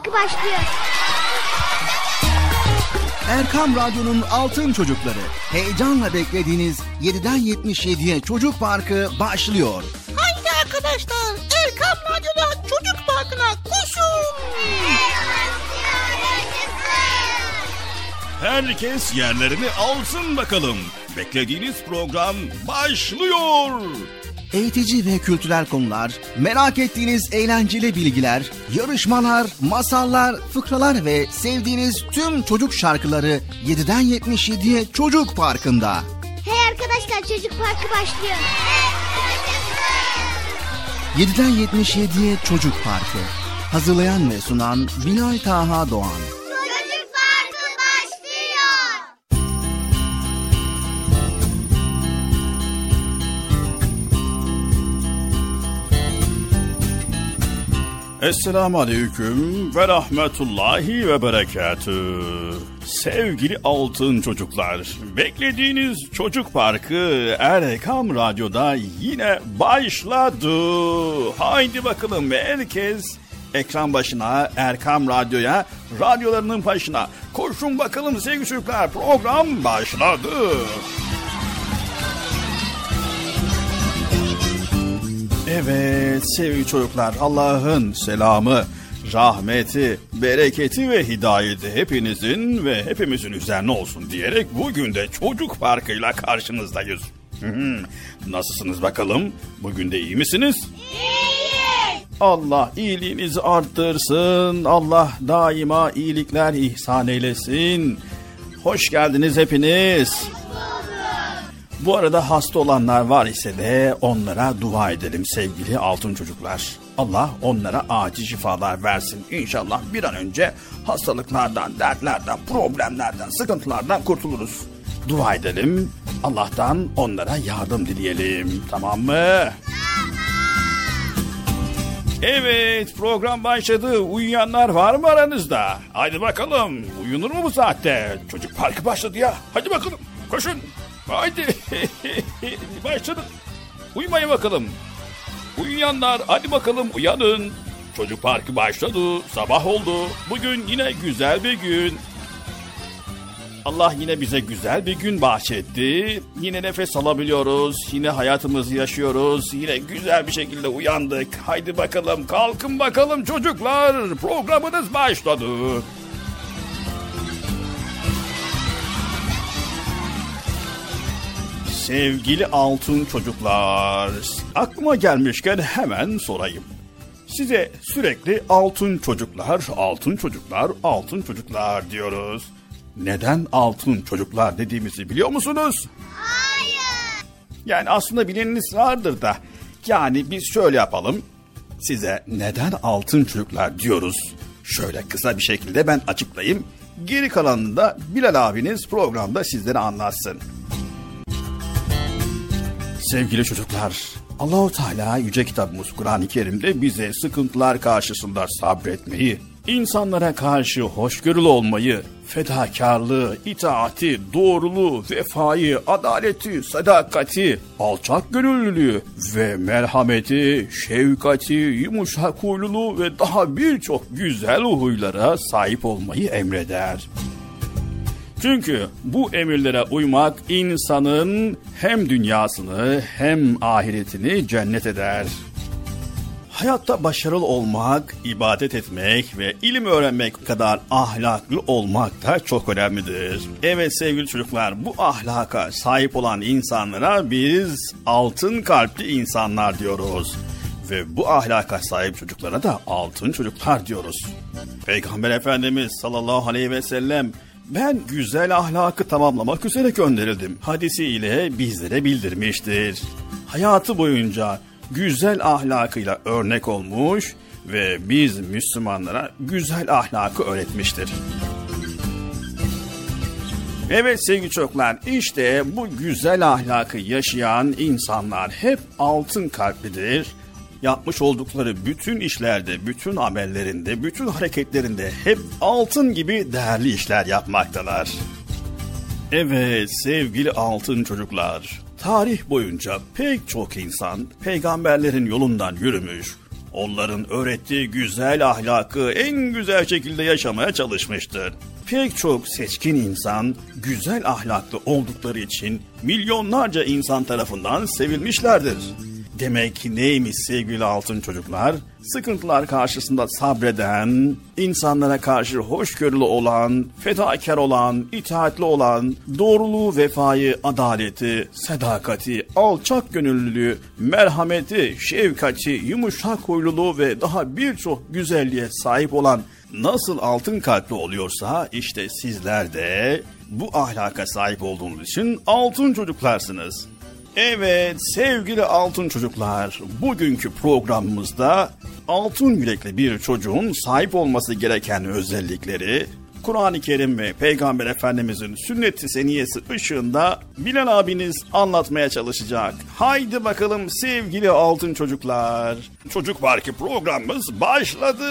Parkı başlıyor. Erkam Radyo'nun Altın Çocukları. Heyecanla beklediğiniz 7'den 77'ye Çocuk Parkı başlıyor. Haydi arkadaşlar, Erkam Radyo'da Çocuk Parkı'na koşun. Herkes yerlerini alsın bakalım. Beklediğiniz program başlıyor. Eğitici ve kültürel konular, merak ettiğiniz eğlenceli bilgiler, yarışmalar, masallar, fıkralar ve sevdiğiniz tüm çocuk şarkıları 7'den 77'ye Çocuk Parkı'nda. Hey arkadaşlar, Çocuk Parkı başlıyor. 7'den 77'ye Çocuk Parkı. Hazırlayan ve sunan Bilal Taha Doğan. Çocuk Parkı başlıyor. Esselamu Aleyküm ve Rahmetullahi ve Berekatüh. Sevgili altın çocuklar, beklediğiniz Çocuk Parkı Erkam Radyo'da yine başladı. Haydi bakalım herkes ekran başına, Erkam Radyo'ya, radyolarının başına. Koşun bakalım sevgili çocuklar, program başladı. Evet sevgili çocuklar, Allah'ın selamı, rahmeti, bereketi ve hidayeti hepinizin ve hepimizin üzerine olsun diyerek bugün de Çocuk Parkı'yla karşınızdayız. Nasılsınız bakalım? Bugün de iyi misiniz? İyiyiz. Allah iyiliğinizi arttırsın. Allah daima iyilikler ihsan eylesin. Hoş geldiniz hepiniz. Bu arada hasta olanlar var ise de onlara dua edelim sevgili altın çocuklar. Allah onlara acil şifalar versin. İnşallah bir an önce hastalıklardan, dertlerden, problemlerden, sıkıntılardan kurtuluruz. Dua edelim. Allah'tan onlara yardım dileyelim. Tamam mı? Evet, program başladı. Uyuyanlar var mı aranızda? Haydi bakalım. Uyunur mu bu saatte? Çocuk Parkı başladı ya. Hadi bakalım. Koşun. Haydi. Başladık. Uyumayın bakalım. Uyuyanlar hadi bakalım uyanın. Çocuk Parkı başladı. Sabah oldu. Bugün yine güzel bir gün. Allah yine bize güzel bir gün bahşetti. Yine nefes alabiliyoruz. Yine hayatımızı yaşıyoruz. Yine güzel bir şekilde uyandık. Haydi bakalım kalkın bakalım çocuklar. Programınız başladı. Sevgili altın çocuklar, aklıma gelmişken hemen sorayım. Size sürekli altın çocuklar, altın çocuklar, altın çocuklar diyoruz. Neden altın çocuklar dediğimizi biliyor musunuz? Hayır. Yani aslında bileniniz vardır da. Yani biz şöyle yapalım. Size neden altın çocuklar diyoruz? Şöyle kısa bir şekilde ben açıklayayım. Geri kalanını da Bilal abiniz programda sizlere anlatsın. Sevgili çocuklar, Allah-u Teala yüce kitabımız Kur'an-ı Kerim'de bize sıkıntılar karşısında sabretmeyi, insanlara karşı hoşgörülü olmayı, fedakarlığı, itaati, doğruluğu, vefayı, adaleti, sadakati, alçak gönüllülüğü ve merhameti, şefkati, yumuşak huyluluğu ve daha birçok güzel huylara sahip olmayı emreder. Çünkü bu emirlere uymak insanın hem dünyasını hem ahiretini cennet eder. Hayatta başarılı olmak, ibadet etmek ve ilim öğrenmek kadar ahlaklı olmak da çok önemlidir. Evet sevgili çocuklar, bu ahlaka sahip olan insanlara biz altın kalpli insanlar diyoruz. Ve bu ahlaka sahip çocuklara da altın çocuklar diyoruz. Peygamber Efendimiz sallallahu aleyhi ve sellem ben güzel ahlakı tamamlamak üzere gönderildim hadisiyle bizlere bildirmiştir. Hayatı boyunca güzel ahlakıyla örnek olmuş ve biz Müslümanlara güzel ahlakı öğretmiştir. Evet sevgili çocuklar, işte bu güzel ahlakı yaşayan insanlar hep altın kalplidir. Yapmış oldukları bütün işlerde, bütün amellerinde, bütün hareketlerinde hep altın gibi değerli işler yapmaktalar. Evet sevgili altın çocuklar, tarih boyunca pek çok insan peygamberlerin yolundan yürümüş, onların öğrettiği güzel ahlakı en güzel şekilde yaşamaya çalışmıştır. Pek çok seçkin insan güzel ahlaklı oldukları için milyonlarca insan tarafından sevilmişlerdir. Demek ki neymiş sevgili altın çocuklar? Sıkıntılar karşısında sabreden, insanlara karşı hoşgörülü olan, fedakar olan, itaatli olan, doğruluğu, vefayı, adaleti, sadakati, alçak gönüllülüğü, merhameti, şefkati, yumuşak huyluluğu ve daha birçok güzelliğe sahip olan nasıl altın kalpli oluyorsa işte sizler de bu ahlaka sahip olduğunuz için altın çocuklarsınız. Evet sevgili altın çocuklar, bugünkü programımızda altın yürekli bir çocuğun sahip olması gereken özellikleri Kur'an-ı Kerim ve Peygamber Efendimizin sünnet-i seniyesi ışığında Bilal abiniz anlatmaya çalışacak. Haydi bakalım sevgili altın çocuklar. Çocuk Parkı programımız başladı.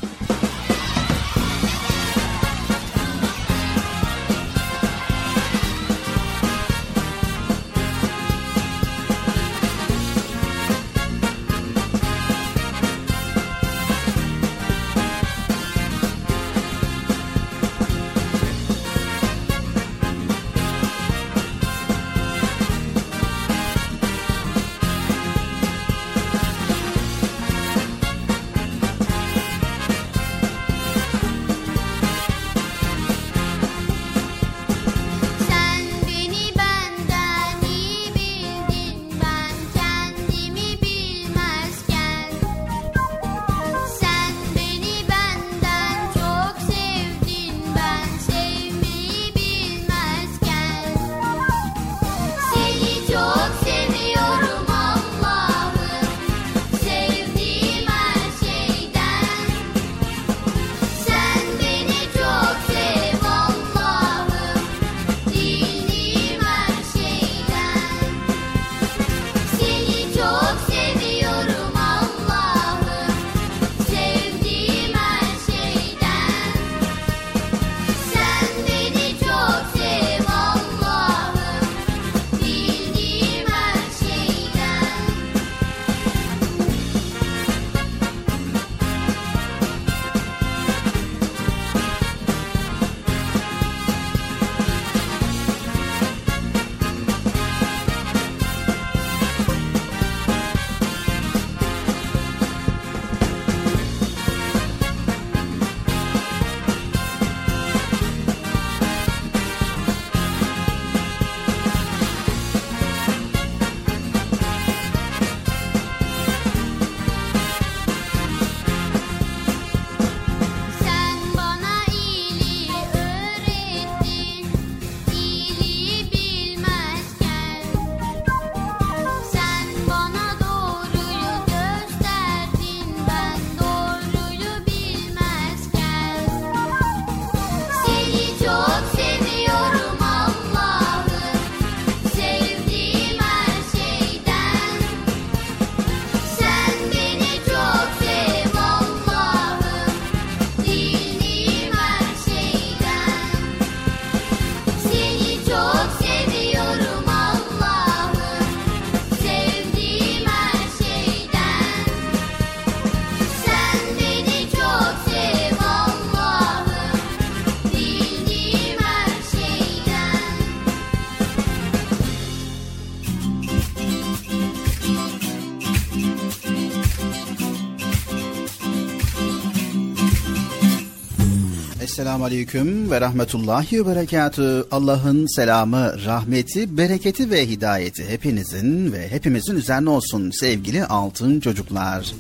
Esselamu Aleyküm ve Rahmetullahi ve Berekatü. Allah'ın selamı, rahmeti, bereketi ve hidayeti hepinizin ve hepimizin üzerine olsun sevgili altın çocuklar.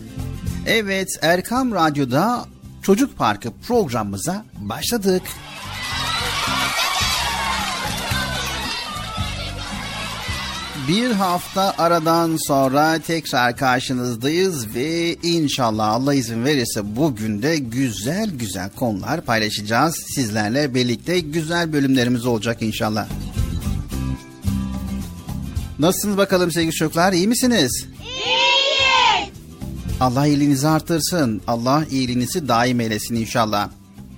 Evet, Erkam Radyo'da Çocuk Parkı programımıza başladık. Bir hafta aradan sonra tekrar karşınızdayız ve inşallah Allah izin verirse bugün de güzel güzel konular paylaşacağız. Sizlerle birlikte güzel bölümlerimiz olacak inşallah. Nasılsınız bakalım sevgili çocuklar, iyi misiniz? İyiyiz. Allah iyiliğinizi artırsın. Allah iyiliğinizi daim eylesin inşallah.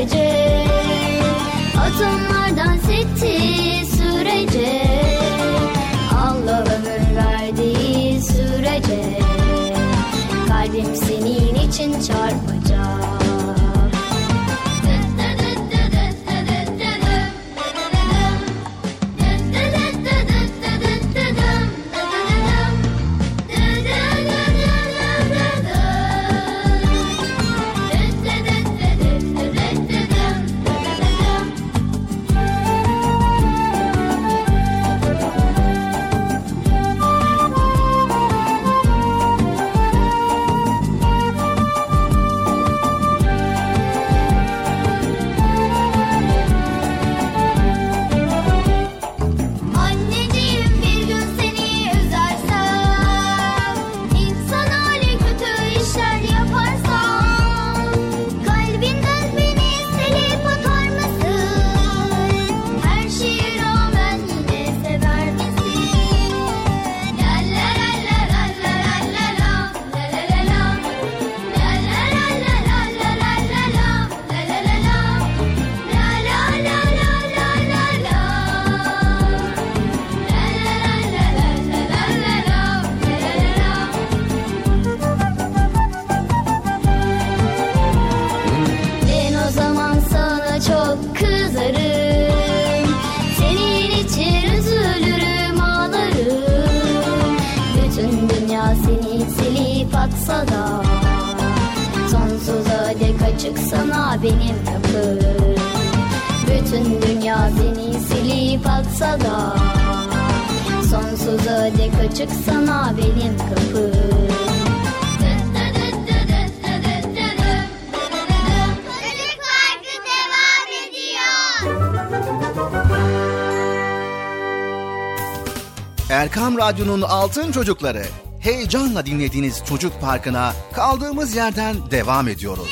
sürece, atomlar dans etti sürece, Allah ömür verdiği sürece, kalbim senin için çarpacak. Sonsuza dek açık sana benim kapım. Bütün dünya seni silip atsa da sonsuza dek açık sana benim kapım. Çocuk Parkı devam ediyor. Erkam Radyo'nun Altın Çocukları. Heyecanla dinlediğiniz Çocuk Parkı'na kaldığımız yerden devam ediyoruz.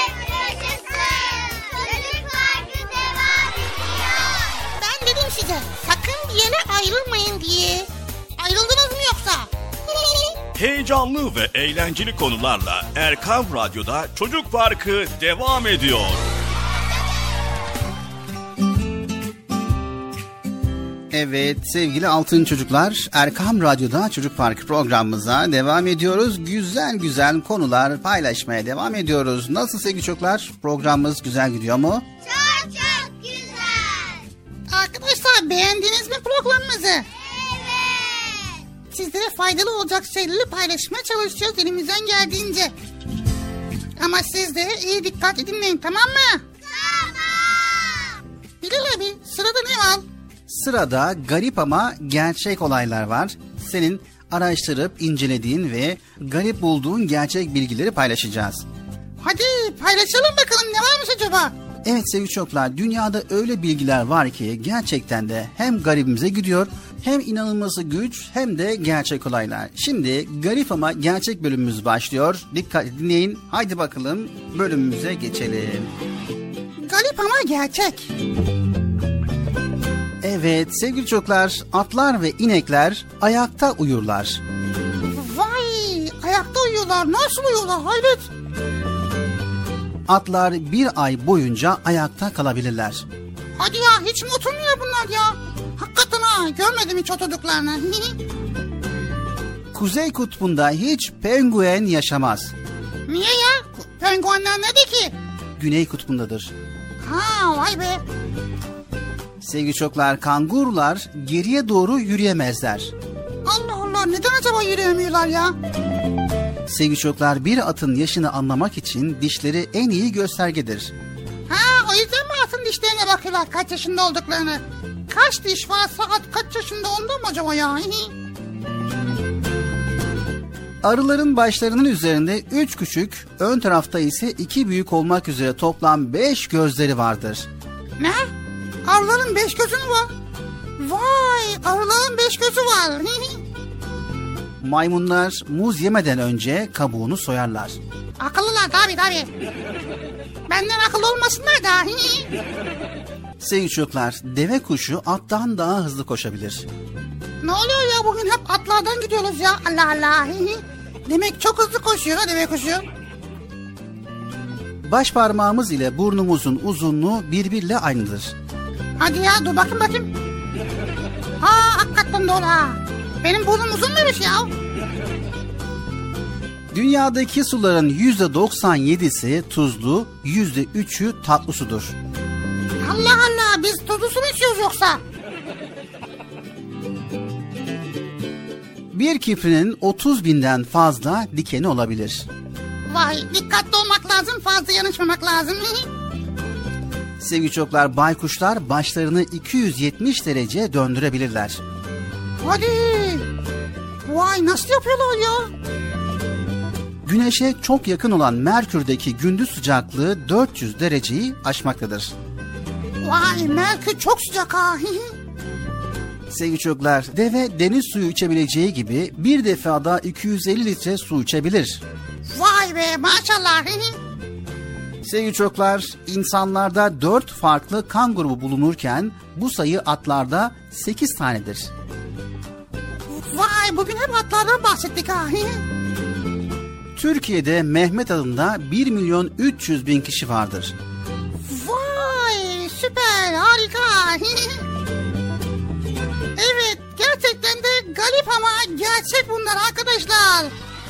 Çocuk Parkı devam ediyor. Ben dedim size sakın bir yere ayrılmayın diye. Ayrıldınız mı yoksa? Heyecanlı ve eğlenceli konularla Erkam Radyo'da Çocuk Parkı devam ediyor. Evet sevgili altın çocuklar, Erkam Radyo'da Çocuk Parkı programımıza devam ediyoruz. Güzel güzel konular paylaşmaya devam ediyoruz. Nasıl sevgili çocuklar? Programımız güzel gidiyor mu? Çok çok güzel. Arkadaşlar beğendiniz mi programımızı? Evet. Sizlere faydalı olacak şeyleri paylaşmaya çalışacağız elimizden geldiğince. Ama siz de iyi dikkat dinleyin, tamam mı? Tamam. Bilal abi, sırada ne var? Sırada garip ama gerçek olaylar var. Senin araştırıp incelediğin ve garip bulduğun gerçek bilgileri paylaşacağız. Hadi paylaşalım bakalım, ne varmış acaba? Evet sevgili çocuklar, dünyada öyle bilgiler var ki gerçekten de hem garibimize gidiyor, hem inanılması güç, hem de gerçek olaylar. Şimdi garip ama gerçek bölümümüz başlıyor. Dikkat dinleyin. Haydi bakalım bölümümüze geçelim. Garip ama gerçek. Evet sevgili çocuklar, atlar ve inekler ayakta uyurlar. Vay, ayakta uyuyorlar. Nasıl uyuyorlar hayret? Atlar bir ay boyunca ayakta kalabilirler. Hadi ya, hiç mi oturmuyor bunlar ya? Hakikaten ha, görmedim hiç oturduklarını. Kuzey kutbunda hiç penguen yaşamaz. Niye ya? Penguenler nedir ki? Güney kutbundadır. Ha, vay be. Sevgili çocuklar, kangurular geriye doğru yürüyemezler. Allah Allah, neden acaba yürüyemiyorlar ya? Sevgili çocuklar, bir atın yaşını anlamak için dişleri en iyi göstergedir. Ha, o yüzden mi atın dişlerine bakıyorlar kaç yaşında olduklarını? Kaç diş varsa at kaç yaşında, ondan mı acaba ya? Arıların başlarının üzerinde 3 küçük, ön tarafta ise 2 büyük olmak üzere toplam 5 gözleri vardır. Ne? Arıların 5 gözü mü var? Vay, arıların 5 gözü var. Maymunlar muz yemeden önce kabuğunu soyarlar. Akıllılar tabii. Benden akıllı olmasınlar da. Sevgili çocuklar, deve kuşu attan daha hızlı koşabilir. Ne oluyor ya, bugün hep atlardan gidiyoruz ya. Allah Allah. Demek çok hızlı koşuyor ha deve kuşu. Baş parmağımız ile burnumuzun uzunluğu birbiriyle aynıdır. Hadi ya dur bakayım. Hakikaten doğru ha. Benim burnum uzun muymuş ya? Dünyadaki suların %97'si tuzlu, %3'ü tatlı sudur. Allah Allah, biz tuzlu su mu içiyoruz yoksa? Bir kiprinin 30.000'den fazla dikeni olabilir. Vay, dikkatli olmak lazım, fazla yanışmamak lazım. Sevgili çocuklar, baykuşlar başlarını 270 derece döndürebilirler. Hadi. Vay, nasıl yapıyorlar ya? Güneşe çok yakın olan Merkür'deki gündüz sıcaklığı 400 dereceyi aşmaktadır. Vay, Merkür çok sıcak ha. Sevgili çocuklar, deve deniz suyu içebileceği gibi bir defada 250 litre su içebilir. Vay be, maşallah. Sevgili çocuklar, insanlarda 4 farklı kan grubu bulunurken bu sayı atlarda 8 tanedir. Vay, bugün hep atlardan bahsettik ha. Türkiye'de Mehmet adında 1.300.000 kişi vardır. Vay, süper, harika. Evet, gerçekten de garip ama gerçek bunlar arkadaşlar.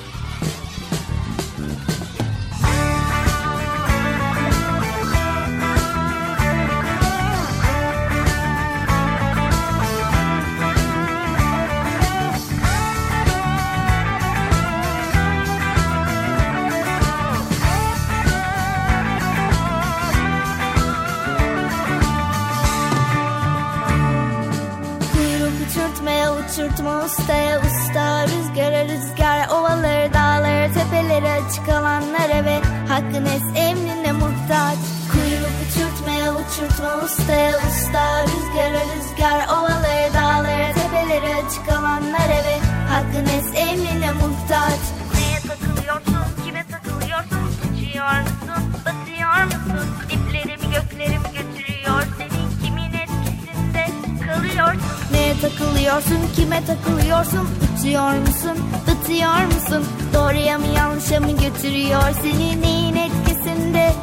Uçurtma ustaya usta, rüzgara rüzgar, ovaları dağları tepeleri açık alanlara ve hakkın emrine muhtaç. Kuyruk uçurtmaya uçurtma ustaya usta, rüzgara rüzgar, ovaları dağları tepeleri açık alanlara ve hakkın emrine muhtaç. Neye takılıyorsun, kime takılıyorsun, uçuyor musun, batıyor musun, diplerimi göklerimi götürüyor, senin kimin etkisinde kalıyorsun. Neye takılıyorsun, kime takılıyorsun, uçuyor musun, batıyor musun, doğruya mı yanlışa mı götürüyor, seni neyin etkisinde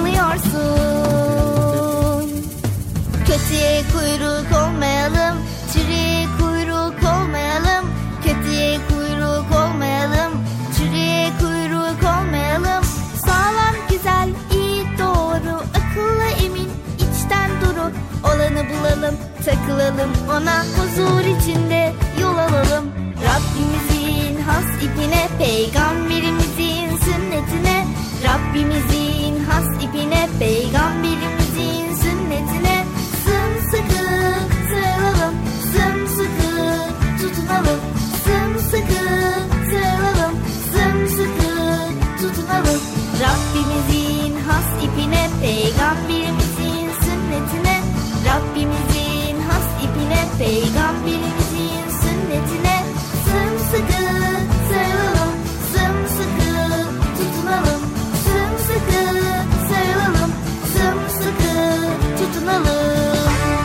kalıyorsun. Kötüye kuyruk olmayalım, çürüye kuyruk olmayalım, kötüye kuyruk olmayalım, çürüye kuyruk olmayalım. Sağlam, güzel, iyi, doğru, akıllı, emin, içten duru olanı bulalım, takılalım ona, huzur içinde yol alalım. Rabbimizin has ipine, peygamberimizin sünnetine, Rabbimizin has ipine, peygamberimizin sünnetine sımsıkı sarılalım, sımsıkı tutunalım, sımsıkı sarılalım, sımsıkı tutunalım. Rabbimizin has ipine, peygamberimizin sünnetine, Rabbimizin has ipine, peygamberimizin sünnetine sımsıkı sarılalım, sımsıkı tutunalım, sımsıkı sarılalım, sımsıkı tutunalım.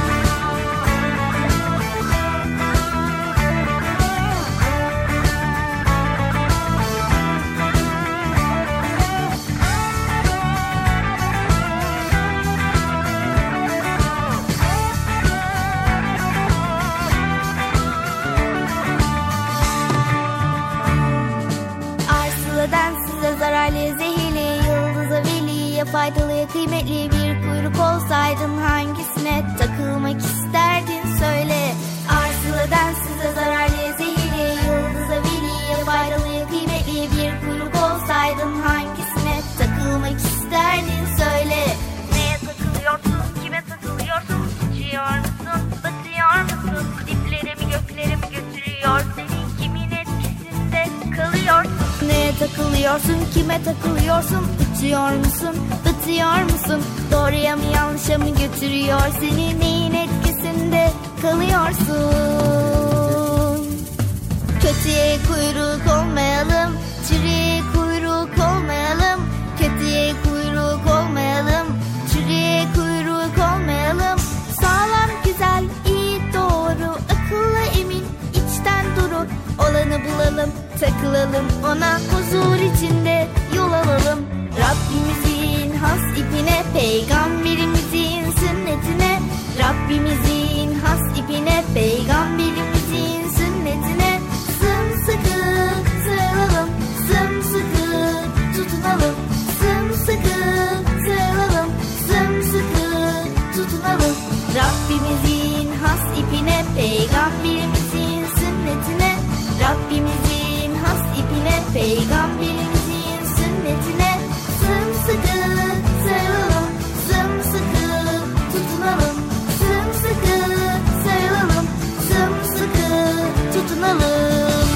Zararlı, zehirli, yıldıza veliye faydalı, kıymetli bir kuyruk olsaydın hangisine takılmak isterdin söyle. Arsılıdan size zararlı, zehirli, yıldıza veliye faydalı, kıymetli bir kuyruk olsaydın hangisine takılmak isterdin söyle. Neye takılıyorsun, kime takılıyorsun, uçuyor musun, batıyor musun, diplerimi göklerimi götürüyor, senin kimin etkisinde kalıyorsun. Neye takılıyorsun, kime takılıyorsun, uçuyor musun, batıyor musun, doğruya mı yanlışa mı götürüyor, seni neyin etkisinde kalıyorsun. Kötüye kuyruk olmayalım, çürüye kuyruk olmayalım, kötüye kuyruk olmayalım, çürüye kuyruk olmayalım. Sağlam, güzel, iyi, doğru, akıllı, emin, içten duru olanı bulalım, takılalım ona, huzur içinde yol alalım. Rabbimizin has tutunalım, sımsıkı sarılalım, sımsıkı tutunalım. Rabbimizin has ipine, peygamberimizin sünnetine, Rabbimizin has ipine, peygamberimizin sünnetine sımsıkı sarılalım, sımsıkı tutunalım, sımsıkı sarılalım, sımsıkı tutunalım.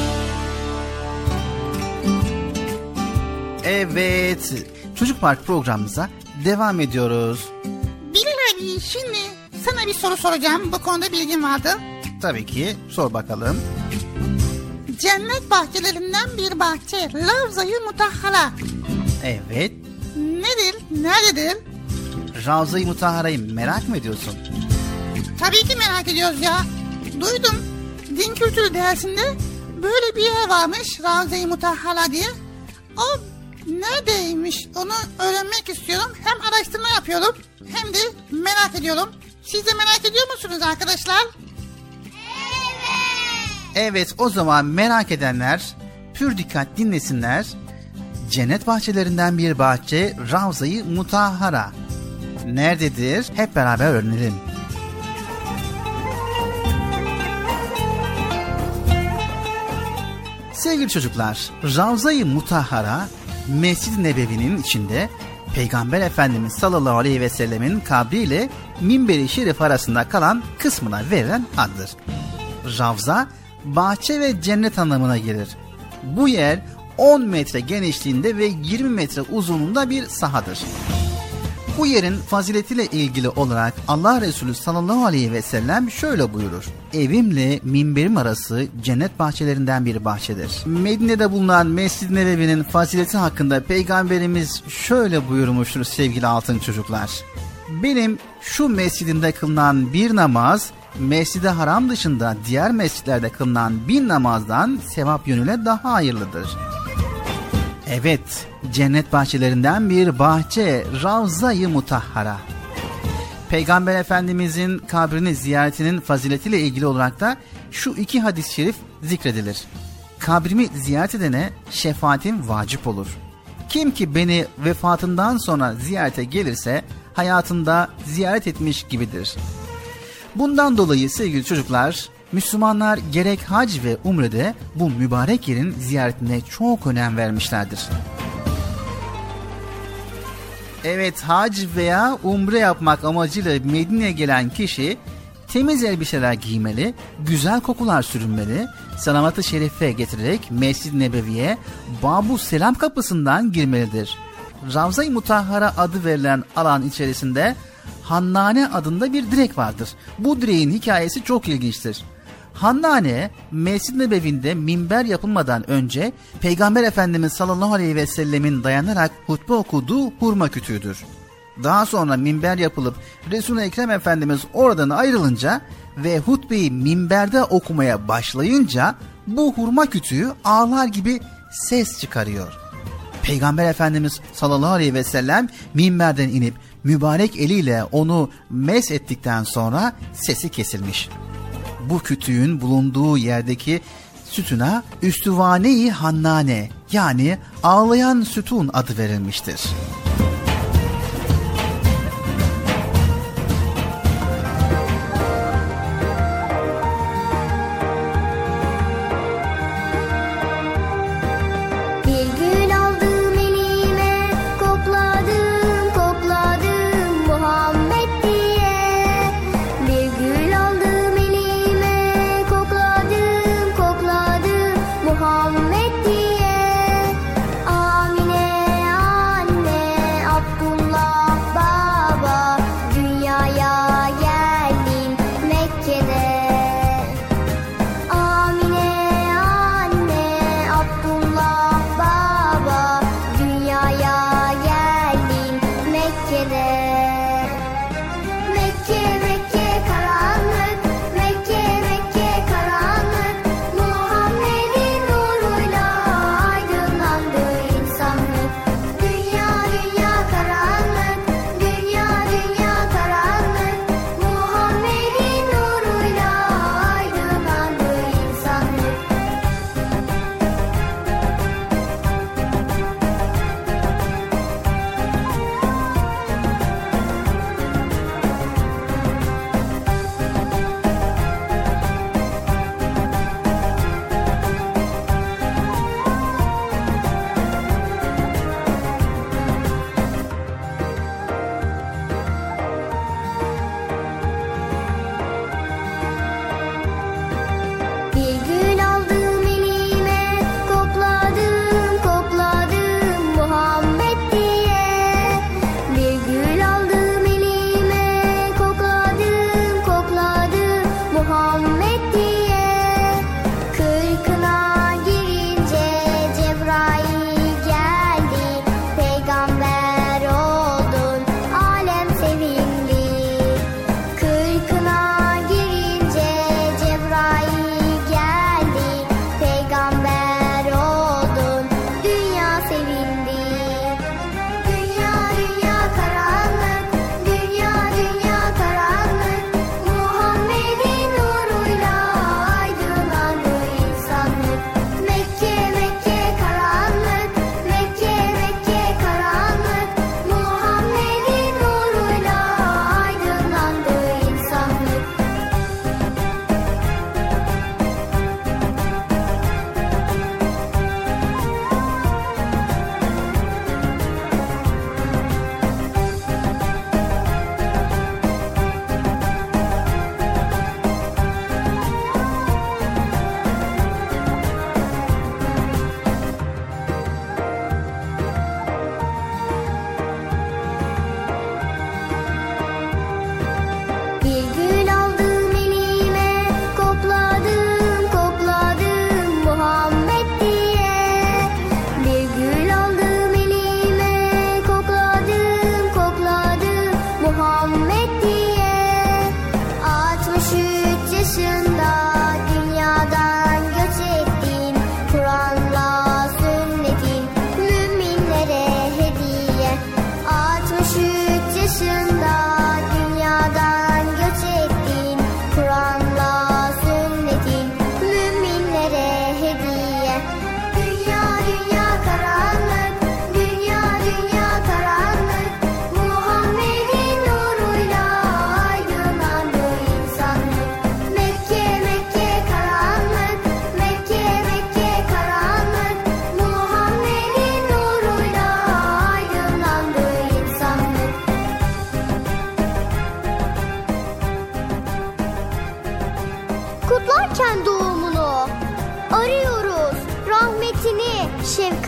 Evet, Çocuk Park programımıza devam ediyoruz. Bilal abi, şimdi sana bir soru soracağım. Bu konuda bilgin vardı. Tabii ki, sor bakalım. Cennet bahçelerinden bir bahçe, Ravza-i Mutahhara. Evet, Nedir? Nerededir? Ravza-i Mutahhara'yı merak mı ediyorsun? Tabii ki merak ediyoruz ya. Duydum. Din kültürü dersinde böyle bir yer varmış, Ravza-i Mutahhara diye. O neredeymiş onu öğrenmek istiyorum. Hem araştırma yapıyorum hem de merak ediyorum. Siz de merak ediyor musunuz arkadaşlar? Evet, o zaman merak edenler pür dikkat dinlesinler. Cennet bahçelerinden bir bahçe, Ravza-i Mutahhara. Nerededir? Hep beraber öğrenelim. Sevgili çocuklar, Ravza-i Mutahhara, Mescid-i Nebevi'nin içinde Peygamber Efendimiz sallallahu aleyhi ve sellemin kabri ile minber-i şerif arasında kalan kısmına verilen addır. Ravza, bahçe ve cennet anlamına gelir. Bu yer 10 metre genişliğinde ve 20 metre uzunluğunda bir sahadır. Bu yerin faziletiyle ilgili olarak Allah Resulü sallallahu aleyhi ve sellem şöyle buyurur. Evimle minberim arası cennet bahçelerinden bir bahçedir. Medine'de bulunan Mescid-i Nebevi'nin fazileti hakkında Peygamberimiz şöyle buyurmuştur sevgili altın çocuklar. Benim şu mescidimde kılınan bir namaz, Mescid-i Haram dışında diğer mescitlerde kılınan 1000 namazdan sevap yönüyle daha hayırlıdır. Evet, cennet bahçelerinden bir bahçe, Ravza-i Mutahhara. Peygamber Efendimizin kabrini ziyaretinin faziletiyle ilgili olarak da şu iki hadis-i şerif zikredilir. Kabrimi ziyaret edene şefaatim vacip olur. Kim ki beni vefatından sonra ziyarete gelirse hayatında ziyaret etmiş gibidir. Bundan dolayı sevgili çocuklar, Müslümanlar gerek hac ve umrede bu mübarek yerin ziyaretine çok önem vermişlerdir. Evet, hac veya umre yapmak amacıyla Medine'ye gelen kişi temiz elbiseler giymeli, güzel kokular sürünmeli, salavat-ı şerife getirerek Mescid-i Nebevi'ye Bab-ı Selam kapısından girmelidir. Ravza-i Mutahhara adı verilen alan içerisinde Hannane adında bir direk vardır. Bu direğin hikayesi çok ilginçtir. Hannane, Mescid-i Nebevi'nde minber yapılmadan önce Peygamber Efendimiz sallallahu aleyhi ve sellemin dayanarak hutbe okuduğu hurma kütüğüdür. Daha sonra minber yapılıp Resul-i Ekrem Efendimiz oradan ayrılınca ve hutbeyi minberde okumaya başlayınca bu hurma kütüğü ağlar gibi ses çıkarıyor. Peygamber Efendimiz sallallahu aleyhi ve sellem minberden inip mübarek eliyle onu mes ettikten sonra sesi kesilmiş. Bu kütüğün bulunduğu yerdeki sütuna Üstüvane-i Hannane yani ağlayan sütun adı verilmiştir. Muhammed diye Amine anne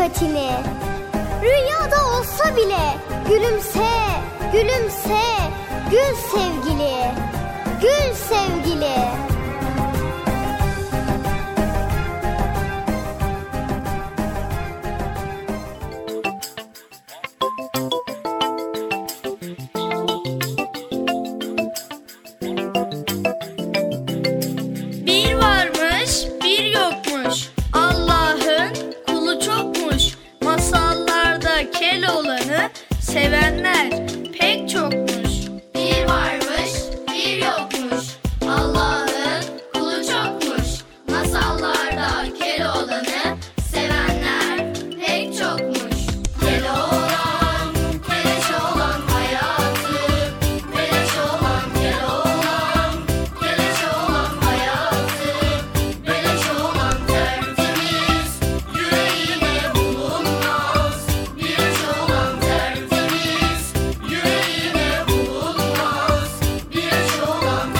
şefkatini. Rüyada olsa bile gülümse, gülümse, gül sevgili, gül sevgili. Bir varmış, bir yokmuş. Allah'ın kulu çokmuş. Masallarda Keloğlan'ı sevenler pek çokmuş. Bir varmış, bir yokmuş. Allah'ın kulu çokmuş. Masallarda Keloğlan'ı sevenler pek çokmuş. Keloğlan, keleş olan hayatı, beleş olan Keloğlan, keleş olan hayatı, beleş olan tertemiz, yüreğine bulunmaz. Beleş olan tertemiz, yüreğine bulunmaz. Beleş olan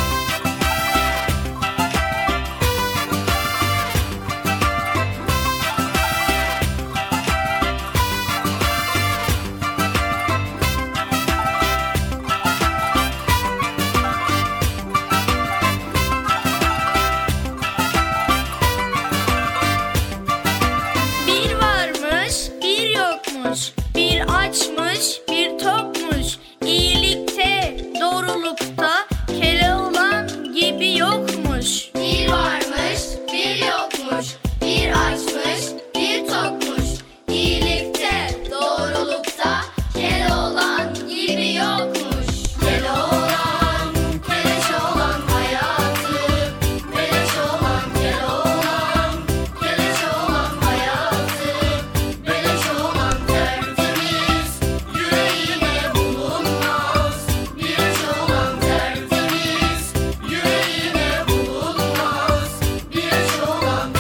Bir varmış, bir yokmuş. Bir açmış, bir tokmuş. İyilikte, doğrulukta Keloğlan gibi yokmuş. bir varmış, bir yokmuş. Bir açmış, bir tokmuş. İyilikte, doğrulukta Keloğlan gibi yokmuş. Keloğlan, keleş olan hayatı, beleş olan Keloğlan, keleş olan hayatı, beleş olan tertemiz, yüreğine bulunmaz. Beleş olan tertemiz, yüreğine bulunmaz. Beleş olan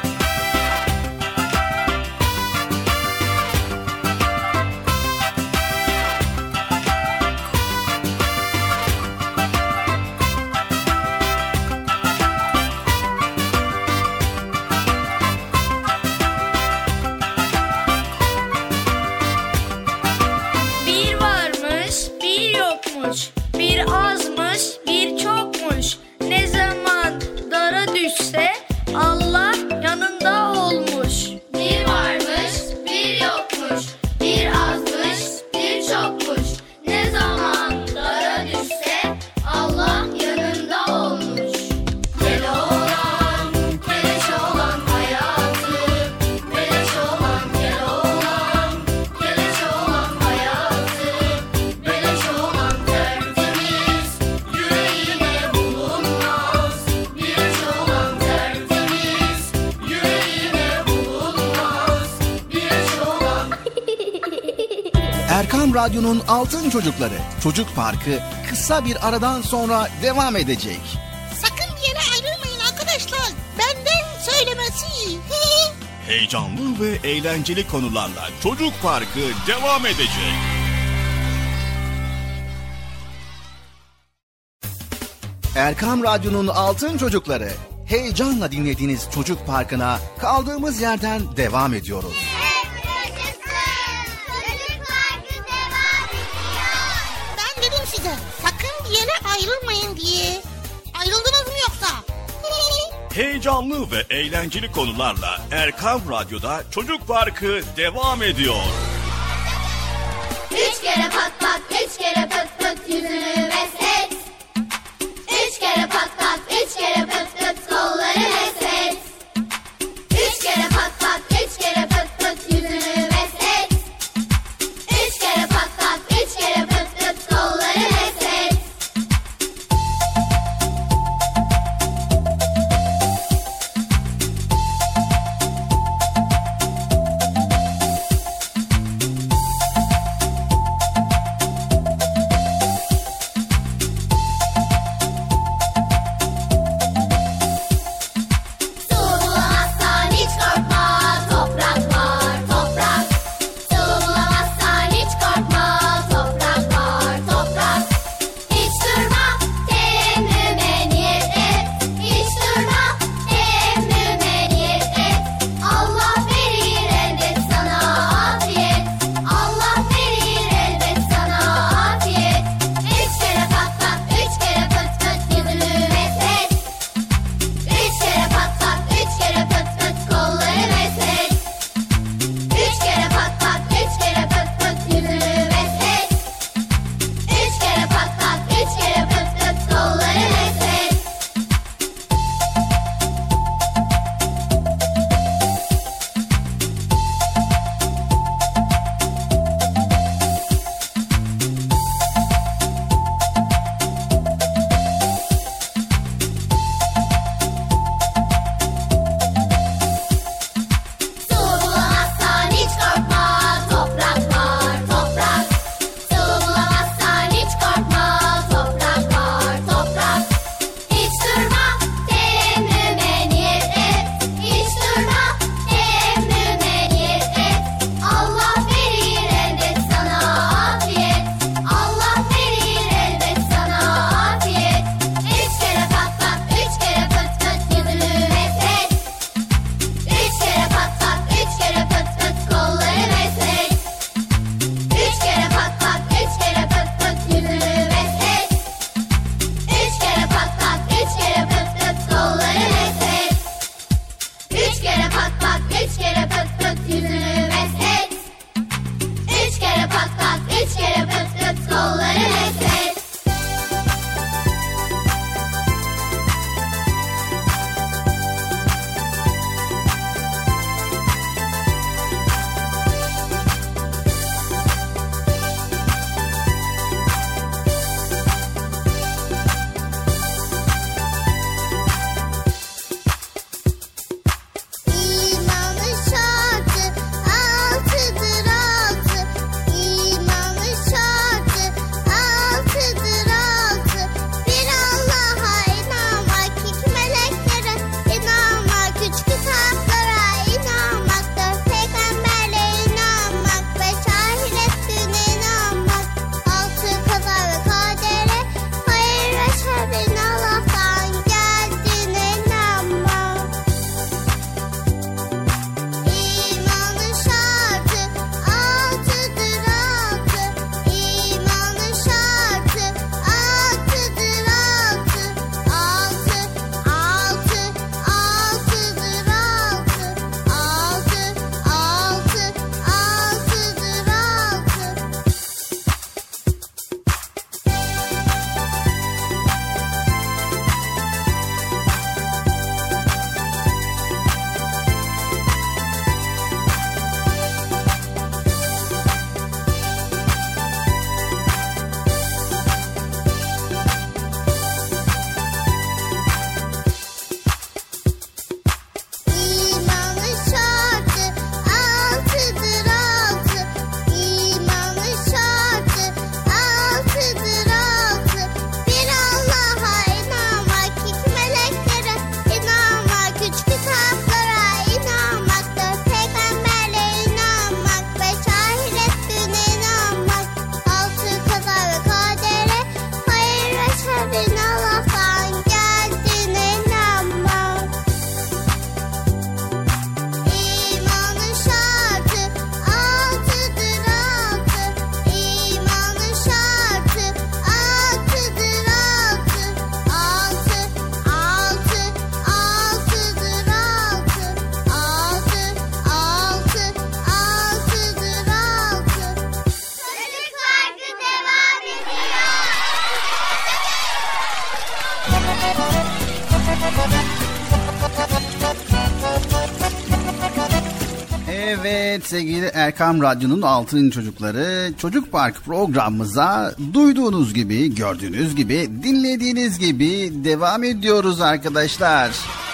Bir varmış, bir yokmuş. Bir azmış, bir çokmuş. Ne zaman dara düşse Allah yanında olmuş. bir varmış, bir yokmuş. Bir azmış, bir çokmuş. Ne zaman dara düşse Allah yanında olmuş. Keloğlan, keleş olan hayatı, beleş olan Keloğlan, keleş olan hayatı, beleş olan tertemiz, yüreğine bulunmaz. Beleş olan tertemiz, yüreğine bulunmaz. Beleş olan Erkam Radyo'nun Altın Çocukları Çocuk Parkı kısa bir aradan sonra devam edecek. Sakın bir yere ayrılmayın arkadaşlar. Benden söylemesi. Heyecanlı ve eğlenceli konularla Çocuk Parkı devam edecek. Erkam Radyo'nun Altın Çocukları heyecanla dinlediğiniz Çocuk Parkı'na kaldığımız yerden devam ediyoruz. Ben dedim size sakın bir yere ayrılmayın diye. Ayrıldınız mı yoksa? Heyecanlı ve eğlenceli konularla Erkam Radyo'da Çocuk Parkı devam ediyor. Üç kere pat pat, üç kere pıt pıt yüzünü mes et. Üç kere pat pat, üç kere pıt pıt kolları mes et. Üç kere pat pat, üç kere pıt pıt yüzünü mes et. Üç kere pat pat, üç kere pıt pıt kolları mes et. Evet sevgili Erkam Radyo'nun Altın Çocukları, Çocuk Park programımıza duyduğunuz gibi, gördüğünüz gibi, dinlediğiniz gibi devam ediyoruz arkadaşlar.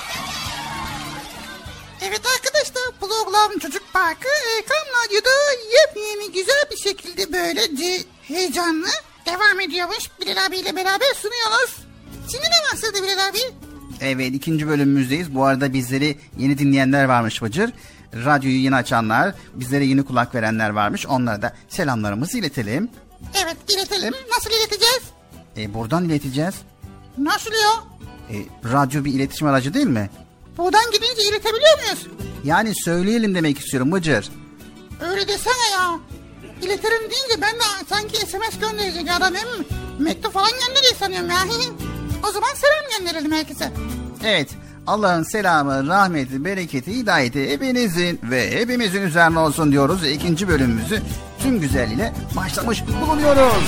Evet arkadaşlar, program Çocuk Parkı Erkam Radyo'da yepyeni güzel bir şekilde böylece heyecanlı devam ediyormuş. Bilal abiyle beraber sunuyoruz. Şimdi ne başladı Bilal abi? Evet, ikinci bölümümüzdeyiz. Bu arada bizleri yeni dinleyenler varmış Bıcır. Radyoyu yeni açanlar, bizlere yeni kulak verenler varmış. Onlara da selamlarımızı iletelim. Evet, iletelim. Nasıl ileteceğiz? Buradan ileteceğiz. Nasıl ya? Radyo bir iletişim aracı değil mi? Buradan gidince iletebiliyor muyuz? Yani söyleyelim demek istiyorum Bıcır. Öyle desene ya. İletirim deyince ben de sanki SMS gönderecek adam hem mektup falan gönderiyor sanıyorum ya. O zaman selam gönderelim herkese. Evet, Allah'ın selamı, rahmeti, bereketi, hidayeti hepinizin ve hepimizin üzerine olsun diyoruz. İkinci bölümümüzü tüm güzelliğiyle başlamış bulunuyoruz.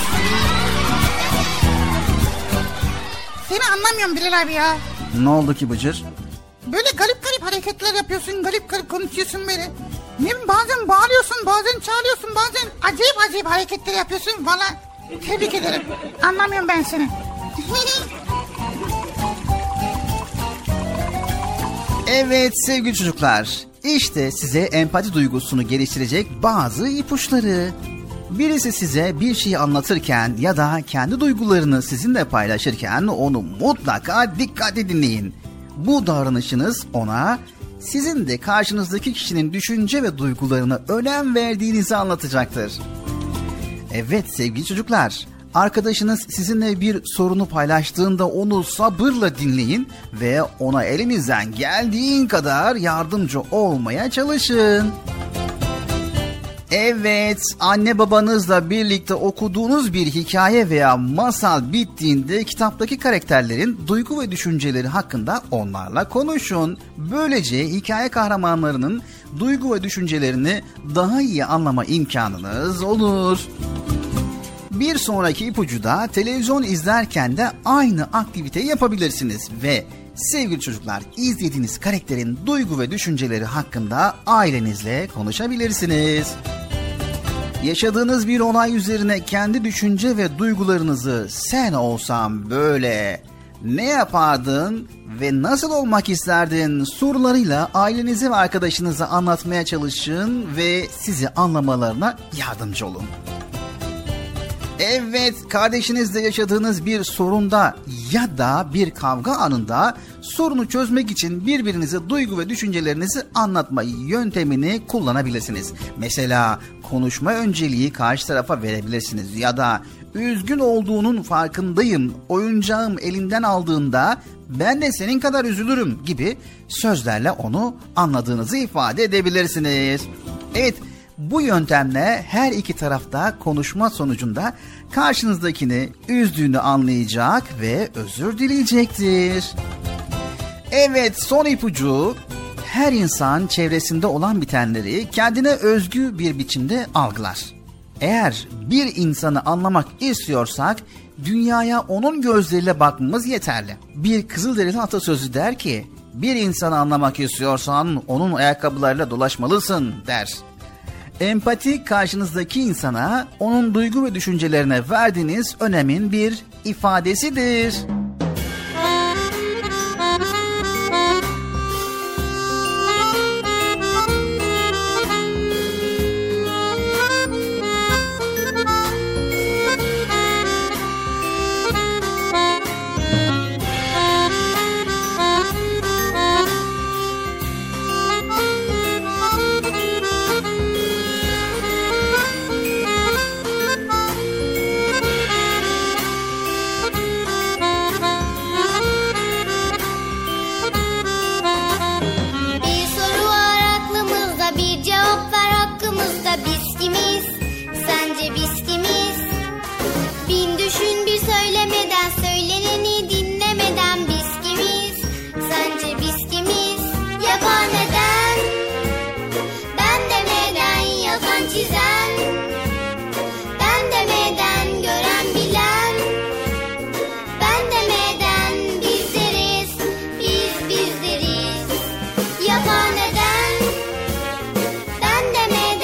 Seni anlamıyorum Bilal abi ya. Ne oldu ki Bıcır? Böyle garip garip hareketler yapıyorsun, garip garip konuşuyorsun böyle. Ne bileyim, bazen bağırıyorsun, bazen çağırıyorsun, bazen acayip hareketler yapıyorsun. Valla tebrik ederim. Anlamıyorum ben seni. Evet sevgili çocuklar, işte size empati duygusunu geliştirecek bazı ipuçları. Birisi size bir şeyi anlatırken ya da kendi duygularını sizinle paylaşırken onu mutlaka dikkatli dinleyin. Bu davranışınız ona sizin de karşınızdaki kişinin düşünce ve duygularına önem verdiğinizi anlatacaktır. Evet sevgili çocuklar, arkadaşınız sizinle bir sorunu paylaştığında onu sabırla dinleyin ve ona elinizden geldiğin kadar yardımcı olmaya çalışın. Evet, anne babanızla birlikte okuduğunuz bir hikaye veya masal bittiğinde kitaptaki karakterlerin duygu ve düşünceleri hakkında onlarla konuşun. Böylece hikaye kahramanlarının duygu ve düşüncelerini daha iyi anlama imkanınız olur. Bir sonraki ipucu da televizyon izlerken de aynı aktiviteyi yapabilirsiniz ve sevgili çocuklar, izlediğiniz karakterin duygu ve düşünceleri hakkında ailenizle konuşabilirsiniz. Yaşadığınız bir olay üzerine kendi düşünce ve duygularınızı sen olsam böyle ne yapardın ve nasıl olmak isterdin sorularıyla ailenize ve arkadaşınıza anlatmaya çalışın ve sizi anlamalarına yardımcı olun. Evet, kardeşinizle yaşadığınız bir sorunda ya da bir kavga anında sorunu çözmek için birbirinize duygu ve düşüncelerinizi anlatma yöntemini kullanabilirsiniz. Mesela konuşma önceliği karşı tarafa verebilirsiniz ya da üzgün olduğunun farkındayım, oyuncağım elinden aldığında ben de senin kadar üzülürüm gibi sözlerle onu anladığınızı ifade edebilirsiniz. Evet, bu yöntemle her iki tarafta konuşma sonucunda karşınızdakini üzdüğünü anlayacak ve özür dileyecektir. Evet, son ipucu, her insan çevresinde olan bitenleri kendine özgü bir biçimde algılar. Eğer bir insanı anlamak istiyorsak dünyaya onun gözleriyle bakmamız yeterli. Bir Kızılderili atasözü der ki, bir insanı anlamak istiyorsan onun ayakkabılarıyla dolaşmalısın der. Empati, karşınızdaki insana onun duygu ve düşüncelerine verdiğiniz önemin bir ifadesidir. Yapan neden? Ben demeden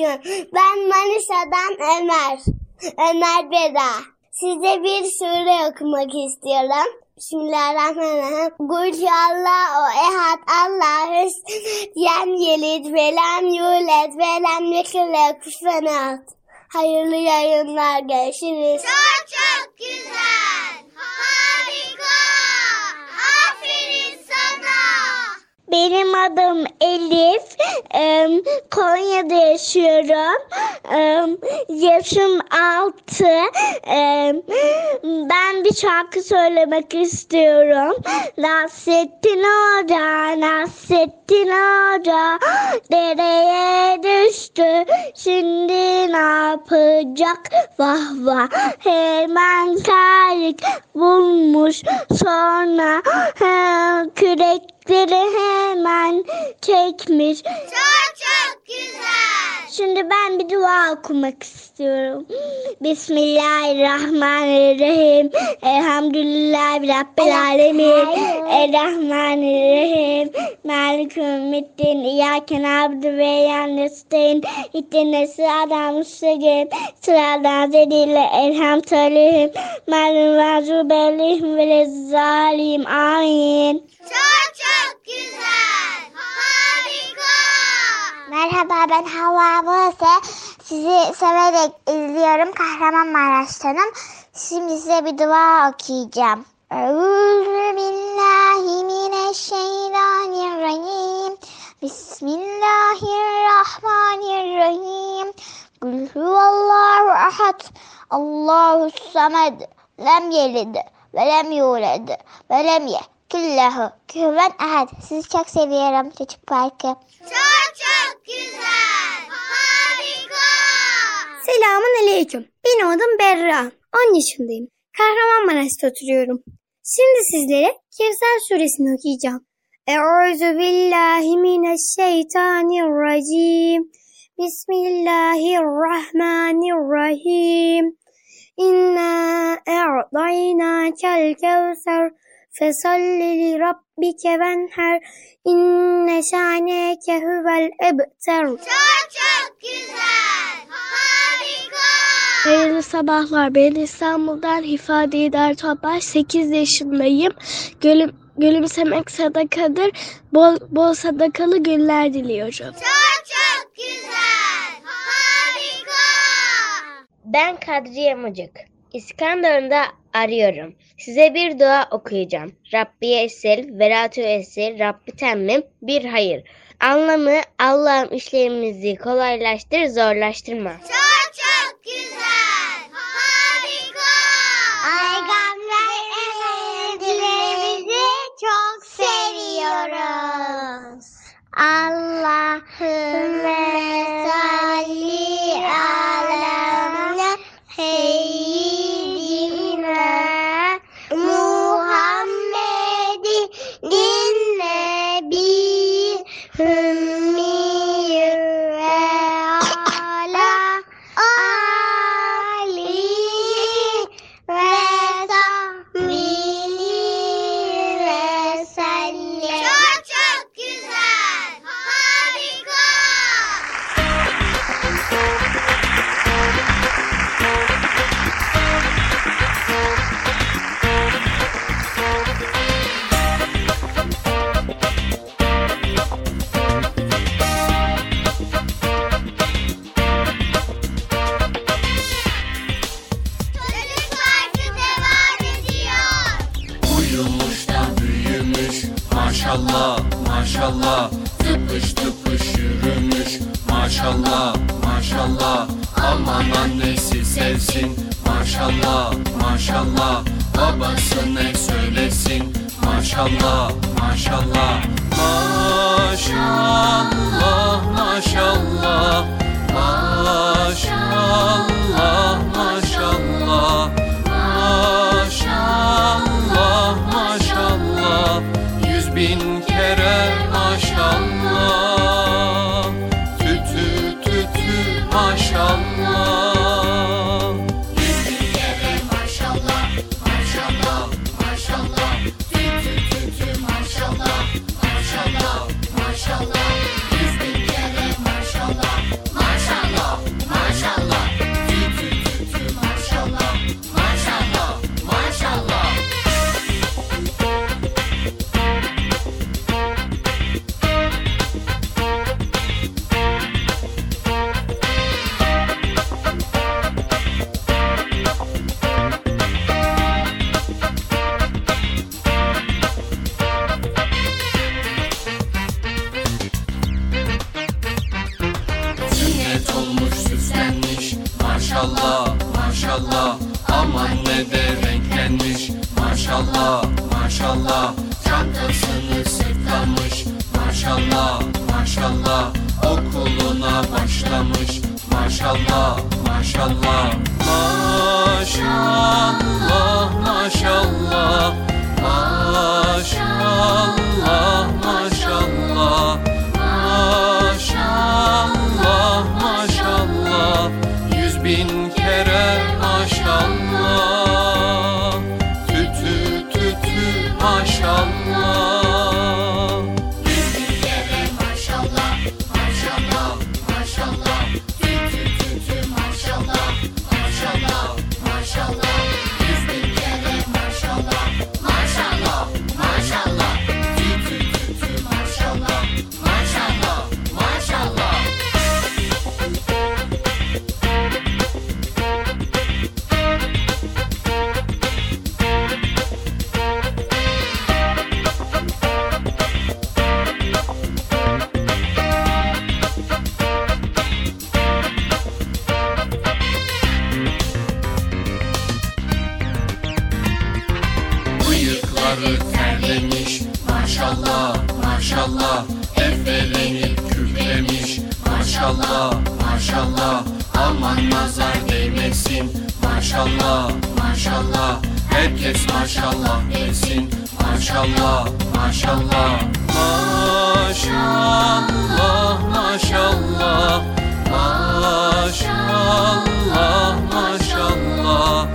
Aleyküm. Ben Manisa'dan Ömer. Ömer Beda. Size bir sure okumak istiyorum. Bismillahirrahmanirrahim. Kul huvallahu ehad Allahüs lem yelid ve lem yulad ve lem yekun lehu kufuven ahad. Hayırlı yayınlar, görüşürüz. Çok güzel. Harika. Aferin sana. Benim adım Elif. Konya'da yaşıyorum. Yaşım 6. Ben bir şarkı söylemek istiyorum. Nasrettin Hoca, Nasrettin Hoca dereye düştü. Şimdi ne yapacak? Vah vah. Hemen kayık bulmuş. Sonra kürekleri hemen çekmiş. Çok güzel. Şimdi ben bir dua okumak istiyorum. Bismillahirrahmanirrahim. Elhamdülillahi Rabbil alemin. Errahmanirrahim. Malik yevmiddin. İyyâke na'budu ve iyyâke nestaîn. İhdina sıratal müstakîm. Sıratal lezîne en'amte aleyhim. Ghayril mağdûbi aleyhim ve lezzâlim. Amin. Çok güzel. Harika. Merhaba, ben Havva Buse. Sizi severek izliyorum. Kahramanmaraş'tanım. Şimdi size bir dua okuyacağım. Euzubillahimineşşeytanirracim. Bismillahirrahmanirrahim. Kul huvallahu ahad. Allahü's-samed. Lem yelid ve lem yulad ve lem yekun lehu kufuven ahad. Sizi çok seviyorum. Çocuk Parkı. Çok güzel. Harika. Selamun aleyküm. Benim adım Berra. 10 yaşındayım. Kahramanmaraş'ta oturuyorum. Şimdi sizlere Kevser suresini okuyacağım. Euzubillahimineşşeytanirracim. Bismillahirrahmanirrahim. İnna e'daynâkel kevser. Fesalli li rabbike venher. İnne şâneke huvel ebter. Çok güzel. Harika. Hayırlı sabahlar. Ben İstanbul'dan Hifade Eder Topbaş. 8 yaşındayım. Gülümsemek sadakadır. Bol sadakalı günler diliyorum. Çok güzel. Harika. Ben Kadriye Mucuk. İskenderun'da arıyorum. Size bir dua okuyacağım. Rabbiye esel, velatü esel, Rabbi temmim, bir hayır. Anlamı Allah'ım işlerimizi kolaylaştır, zorlaştırma. Çok güzel. Harika. Peygamber efendilerimizi çok seviyoruz. Allahümme salli ala seyyidina Muhammedin nebi hümmi ve ala ali ve sahbihi ve sellem. Çok güzel. Harika. Çocuk Parkı devam ediyor. Uyumuş da büyümüş maşallah maşallah, tıpış tıpış yürümüş maşallah maşallah, aman annesi sevsin maşallah maşallah, babası ne söylesin maşallah maşallah, maşallah maşallah maşallah maşallah maşallah maşallah, 100.000 kere maşallah, tütü tütü maşallah, 100.000 kere maşallah maşallah maşallah, tütü tütü maşallah maşallah maşallah, 100.000 kere maşallah maşallah. maşallah maşallah. Çantasını sırtlamış, maşallah maşallah. Okuluna başlamış, maşallah maşallah. Maşallah maşallah. Maşallah maşallah. Maşallah maşallah. 100.000 kere maşallah. Tütü tütü maşallah. 100.000 kere maşallah. Maşallah maşallah. Tütü tütü maşallah. Maşallah maşallah. 100.000 kere maşallah. Maşallah maşallah. Tütü tütü maşallah. Maşallah maşallah. Bıyıkları terlemiş, maşallah maşallah. Efelenip küflemiş, maşallah maşallah. Aman nazar değmesin, maşallah maşallah. Herkes maşallah desin, maşallah maşallah. Maşallah maşallah. Maşallah maşallah.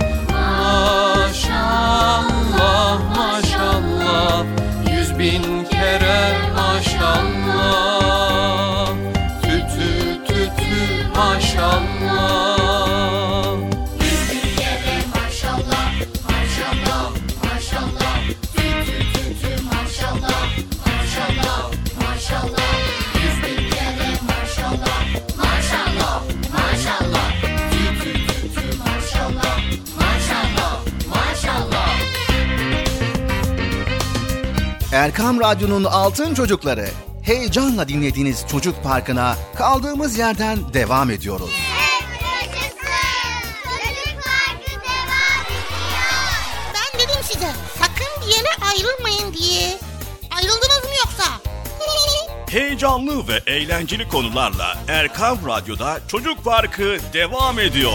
Maşallah maşallah. 100.000 kere maşallah. Tütü tütü maşallah. 100.000 kere maşallah. Maşallah maşallah. Tütü tütü maşallah. Maşallah maşallah. 100.000 kere maşallah. Maşallah maşallah. Tütü tütü maşallah. Maşallah maşallah. Erkam Radyo'nun Altın Çocukları. Heyecanla dinlediğiniz Çocuk Parkı'na kaldığımız yerden devam ediyoruz. Ben dedim size sakın bir yere ayrılmayın diye. Ayrıldınız mı yoksa? Heyecanlı ve eğlenceli konularla Erkam Radyo'da Çocuk Parkı devam ediyor.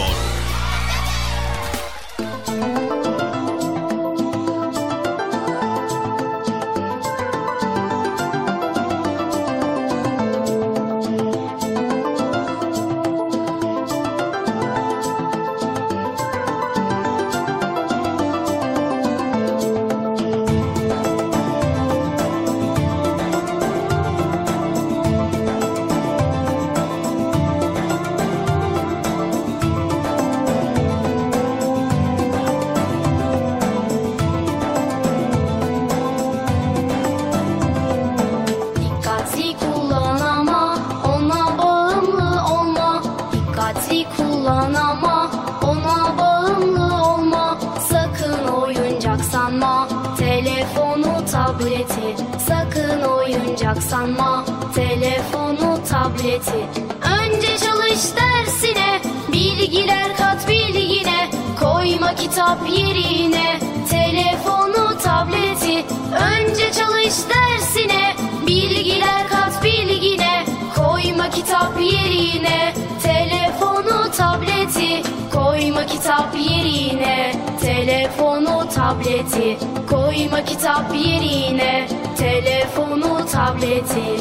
Dikkatli kullan ama ona bağımlı olma. Dikkatli kullan ama ona bağımlı olma. Sakın oyuncak sanma telefonu tableti. Sakın oyuncak sanma telefonu tableti. Önce çalış dersine, bilgiler kat bilgine. Koyma kitap yerine telefonu tableti. Önce çalış dersine, bilgiler kat bilgine. Koyma kitap yerine telefonu tableti. Koyma kitap yerine telefonu tableti. Koyma kitap yerine telefonu tableti.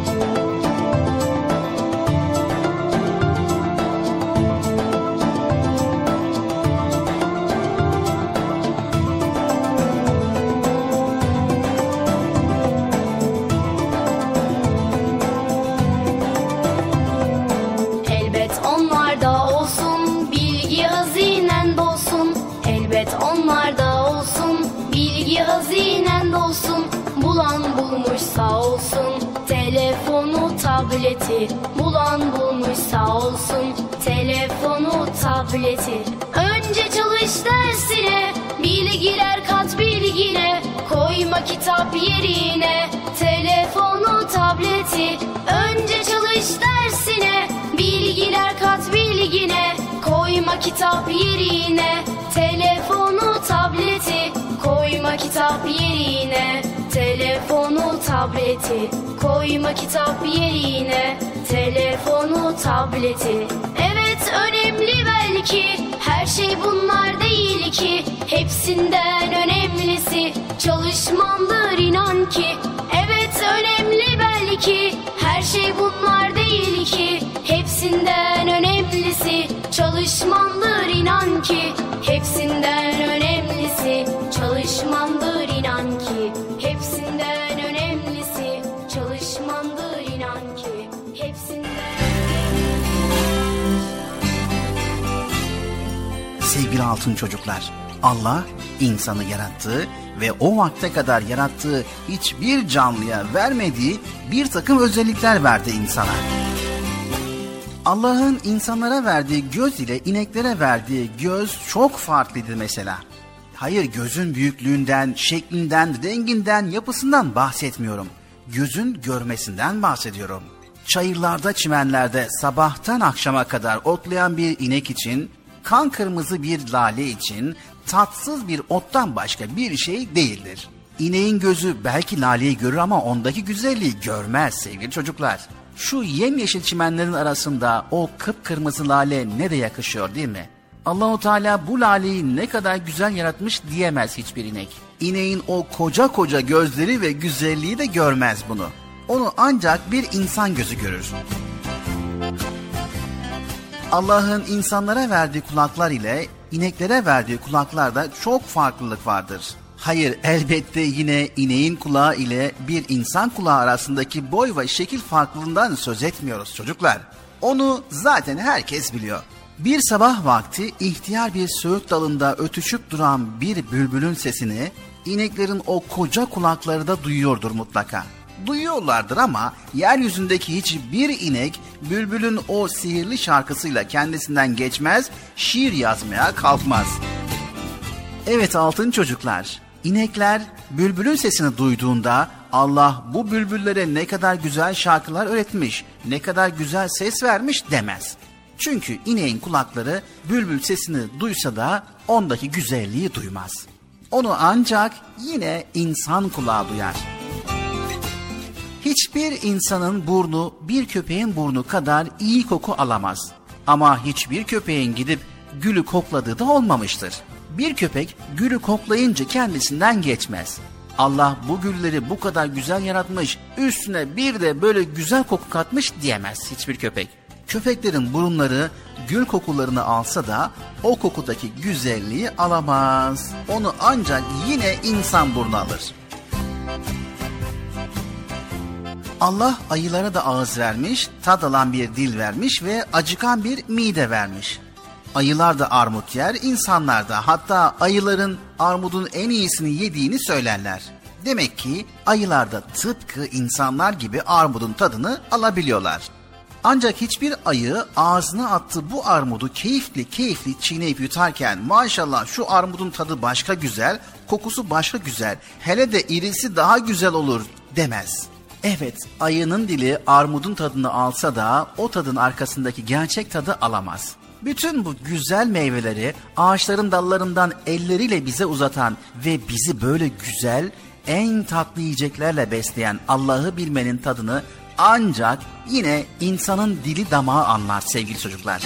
Elbet onlarda olsun bilgi hazinen dolsun. Elbet onlarda olsun bilgi hazinen dolsun. Bulan bulmuş sağ olsun telefonu tableti. Bulan bulmuş sağ olsun telefonu tableti. Önce çalış dersine, bilgiler kat bilgine. Koyma kitap yerine telefonu tableti. Önce çalış dersine, bilgiler kat bilgine. Koyma kitap yerine telefonu tableti. Koyma kitap yerine telefonu tableti. Koyma kitap yerine telefonu tableti. Evet önemli belki, her şey bunlar değil ki. Hepsinden önemlisi çalışmandır inan ki. Evet önemli belki, her şey bunlar değil ki. Hepsinden önemlisi çalışmandır inan ki. Hepsinden önemlisi çalışmandır inan ki. Hepsinden önemlisi çalışmandır inan ki. Hepsinden. Sevgili altın çocuklar, Allah insanı yarattı ve o vakte kadar yarattığı hiçbir canlıya vermediği bir takım özellikler verdi insana. Allah'ın insanlara verdiği göz ile ineklere verdiği göz çok farklıydı mesela. Hayır, gözün büyüklüğünden, şeklinden, renginden, yapısından bahsetmiyorum. Gözün görmesinden bahsediyorum. Çayırlarda, çimenlerde sabahtan akşama kadar otlayan bir inek için, kan kırmızı bir lale için tatsız bir ottan başka bir şey değildir. İneğin gözü belki laleyi görür ama ondaki güzelliği görmez sevgili çocuklar. Şu yemyeşil çimenlerin arasında o kıpkırmızı lale ne de yakışıyor değil mi? Allah-u Teala bu laleyi ne kadar güzel yaratmış diyemez hiçbir inek. İneğin o koca koca gözleri ve güzelliği de görmez bunu. Onu ancak bir insan gözü görür. Allah'ın insanlara verdiği kulaklar ile ineklere verdiği kulaklarda çok farklılık vardır. Hayır, elbette yine ineğin kulağı ile bir insan kulağı arasındaki boy ve şekil farklılığından söz etmiyoruz çocuklar. Onu zaten herkes biliyor. Bir sabah vakti ihtiyar bir söğüt dalında ötüşüp duran bir bülbülün sesini ineklerin o koca kulakları da duyuyordur mutlaka. Duyuyorlardır ama yeryüzündeki hiçbir inek bülbülün o sihirli şarkısıyla kendisinden geçmez, şiir yazmaya kalkmaz. Evet altın çocuklar, inekler bülbülün sesini duyduğunda Allah bu bülbüllere ne kadar güzel şarkılar öğretmiş, ne kadar güzel ses vermiş demez. Çünkü ineğin kulakları bülbül sesini duysa da ondaki güzelliği duymaz. Onu ancak yine insan kulağı duyar. Hiçbir insanın burnu bir köpeğin burnu kadar iyi koku alamaz. Ama hiçbir köpeğin gidip gülü kokladığı da olmamıştır. Bir köpek gülü koklayınca kendisinden geçmez. Allah bu gülleri bu kadar güzel yaratmış, üstüne bir de böyle güzel koku katmış diyemez hiçbir köpek. Köpeklerin burunları gül kokularını alsa da o kokudaki güzelliği alamaz. Onu ancak yine insan burnu alır. Allah ayılara da ağız vermiş, tad alan bir dil vermiş ve acıkan bir mide vermiş. Ayılar da armut yer, insanlar da, hatta ayıların armudun en iyisini yediğini söylerler. Demek ki ayılar da tıpkı insanlar gibi armudun tadını alabiliyorlar. Ancak hiçbir ayı ağzına attığı bu armudu keyifli çiğneyip yutarken maşallah şu armudun tadı başka güzel, kokusu başka güzel, hele de irisi daha güzel olur demez. Evet, ayının dili armudun tadını alsa da o tadın arkasındaki gerçek tadı alamaz. Bütün bu güzel meyveleri ağaçların dallarından elleriyle bize uzatan ve bizi böyle güzel, en tatlı yiyeceklerle besleyen Allah'ı bilmenin tadını ancak yine insanın dili damağı anlar sevgili çocuklar.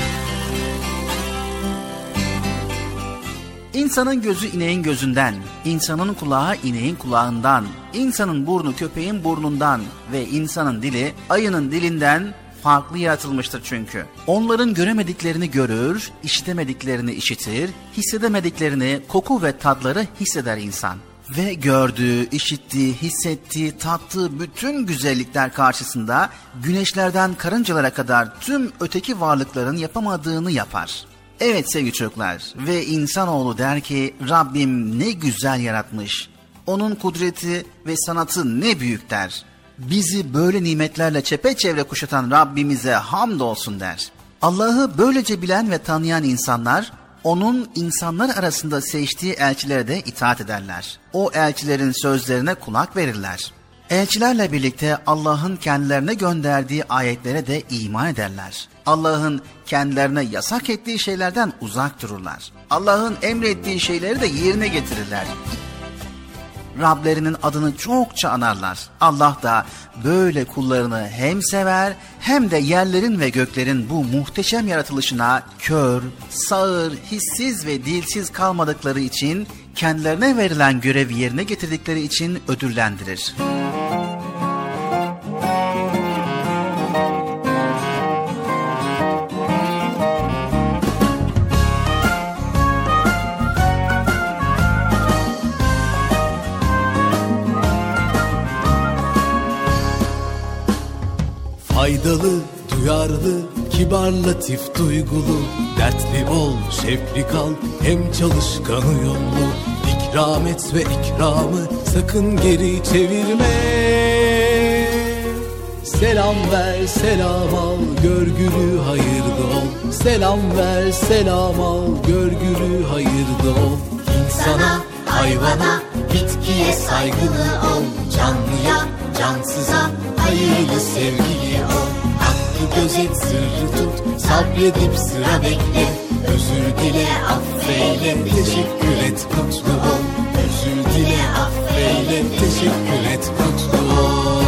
İnsanın gözü ineğin gözünden, insanın kulağı ineğin kulağından, insanın burnu köpeğin burnundan ve insanın dili ayının dilinden farklı yaratılmıştır çünkü. Onların göremediklerini görür, işitemediklerini işitir, hissedemediklerini koku ve tatları hisseder insan. Ve gördüğü, işittiği, hissettiği, tattığı bütün güzellikler karşısında güneşlerden karıncalara kadar tüm öteki varlıkların yapamadığını yapar. Evet sevgili çocuklar, ve insanoğlu der ki Rabbim ne güzel yaratmış, onun kudreti ve sanatı ne büyük der. Bizi böyle nimetlerle çepeçevre kuşatan Rabbimize hamdolsun der. Allah'ı böylece bilen ve tanıyan insanlar, onun insanlar arasında seçtiği elçilere de itaat ederler. O elçilerin sözlerine kulak verirler. Elçilerle birlikte Allah'ın kendilerine gönderdiği ayetlere de iman ederler. Allah'ın kendilerine yasak ettiği şeylerden uzak dururlar. Allah'ın emrettiği şeyleri de yerine getirirler. Rablerinin adını çokça anarlar. Allah da böyle kullarını hem sever hem de yerlerin ve göklerin bu muhteşem yaratılışına kör, sağır, hissiz ve dilsiz kalmadıkları için, kendilerine verilen görevi yerine getirdikleri için ödüllendirir. Faydalı, duyarlı, kibar, latif, duygulu, dertli ol, şefkli kal, hem çalışkan uyumlu. İkram et ve ikramı sakın geri çevirme. Selam ver, selam al, görgülü hayırlı ol. Selam ver, selam al, görgülü hayırlı ol. İnsana, hayvana, bitkiye saygılı ol. Canlıya, cansıza hayırlı sevgili ol. Hakkı gözet, sırrı tut, sabredip sıra bekle. Özür dile, affeyle, teşekkür et, mutlu ol. Özür dile, affeyle, teşekkür et, mutlu ol.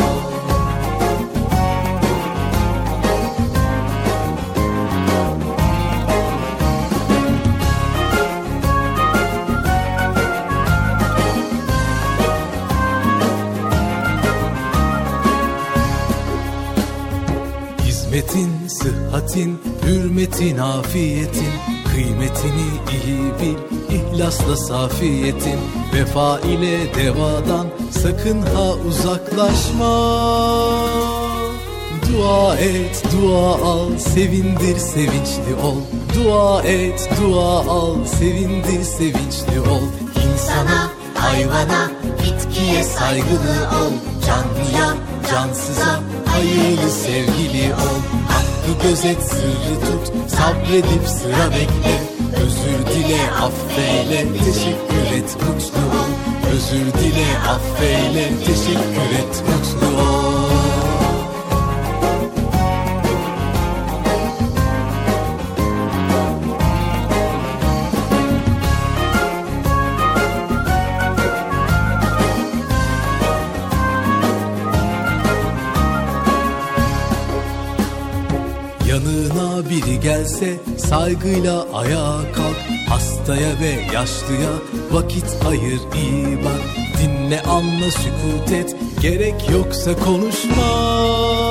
Hizmetin, sıhhatin, hürmetin, afiyetin, kıymetini iyi bil, ihlasla safiyetin. Vefa ile devadan sakın ha uzaklaşma. Dua et, dua al, sevindir, sevinçli ol. Dua et, dua al, sevindir, sevinçli ol. İnsana, hayvana, bitkiye saygılı ol. Canlıya, cansıza hayırlı sevgili ol. Hakkı gözet, sırrı tut, sabredip sıra bekle. Özür dile, affeyle, teşekkür et, mutlu ol. Özür dile, affeyle, teşekkür et, mutlu ol. Yanına biri gelse saygıyla ayağa kalk. Hastaya ve yaşlıya vakit ayır, iyi bak. Dinle, anla, sükut et, gerek yoksa konuşma.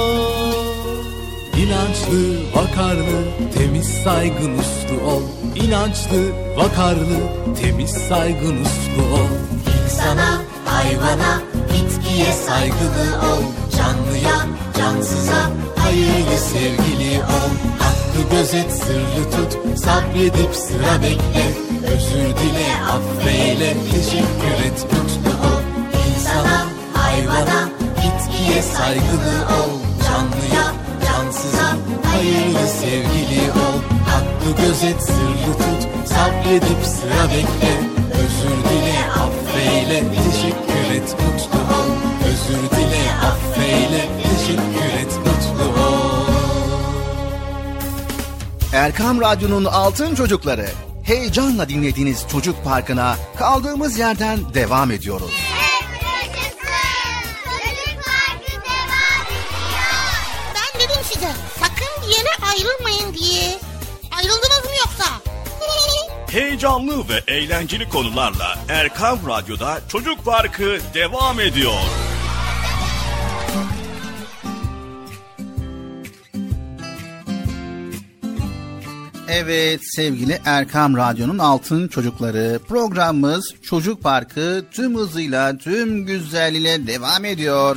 İnançlı, vakarlı, temiz, saygın, uslu ol. İnançlı, vakarlı, temiz, saygın, uslu ol. İnsana, hayvana, bitkiye saygılı ol. Canlıya, cansıza hayırlı sevgili ol. Hakkı gözet, sırrı tut, sabredip sıra bekle. Özür dile, affeyle, teşekkür et, mutlu ol. İnsana, hayvana, bitkiye saygılı ol. Canlıya, cansıza hayırlı sevgili ol. Hakkı gözet, sırrı tut, sabredip sıra bekle. Özür dile, affeyle, teşekkür et, mutlu ol. Özür dile, affeyle, teşekkür et, mutlu ol. Erkam Radyo'nun Altın Çocukları. Heyecanla dinlediğiniz Çocuk Parkı'na kaldığımız yerden devam ediyoruz. Ben dedim size sakın bir yere ayrılmayın diye. Ayrıldınız mı yoksa? Heyecanlı ve eğlenceli konularla Erkam Radyo'da Çocuk Parkı devam ediyor. Evet sevgili Erkam Radyo'nun Altın Çocukları, programımız Çocuk Parkı tüm hızıyla, tüm güzelliğiyle devam ediyor.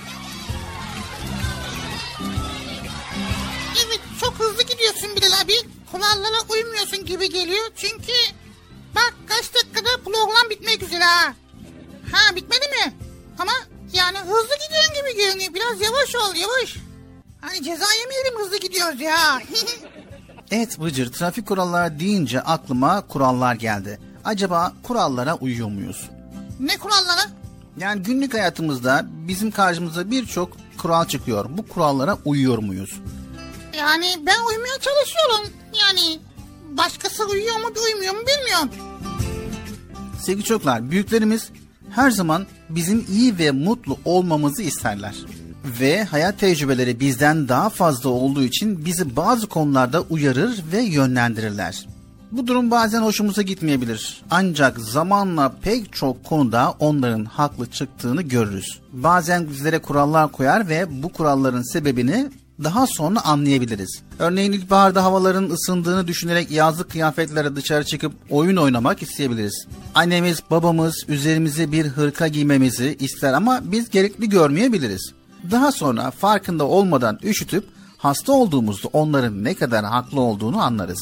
Evet, çok hızlı gidiyorsun Bilal abi. Kurallara uymuyorsun gibi geliyor. Çünkü bak kaç dakikada program bitmek üzere ha. Ha, bitmedi mi? Ama yani hızlı gidiyorsun gibi görünüyor. Biraz yavaş ol, yavaş. Hani ceza yemeyelim, hızlı gidiyoruz ya. Evet Bıcır, trafik kuralları deyince aklıma kurallar geldi. Acaba kurallara uyuyor muyuz? Ne kurallara? Yani günlük hayatımızda bizim karşımıza birçok kural çıkıyor. Bu kurallara uyuyor muyuz? Yani ben uymaya çalışıyorum. Yani başkası uyuyor mu uymuyor mu bilmiyorum. Sevgili çocuklar, büyüklerimiz her zaman bizim iyi ve mutlu olmamızı isterler. Ve hayat tecrübeleri bizden daha fazla olduğu için bizi bazı konularda uyarır ve yönlendirirler. Bu durum bazen hoşumuza gitmeyebilir. Ancak zamanla pek çok konuda onların haklı çıktığını görürüz. Bazen bizlere kurallar koyar ve bu kuralların sebebini daha sonra anlayabiliriz. Örneğin ilkbaharda havaların ısındığını düşünerek yazlık kıyafetlere dışarı çıkıp oyun oynamak isteyebiliriz. Annemiz, babamız üzerimize bir hırka giymemizi ister ama biz gerekli görmeyebiliriz. Daha sonra farkında olmadan üşütüp hasta olduğumuzda onların ne kadar haklı olduğunu anlarız.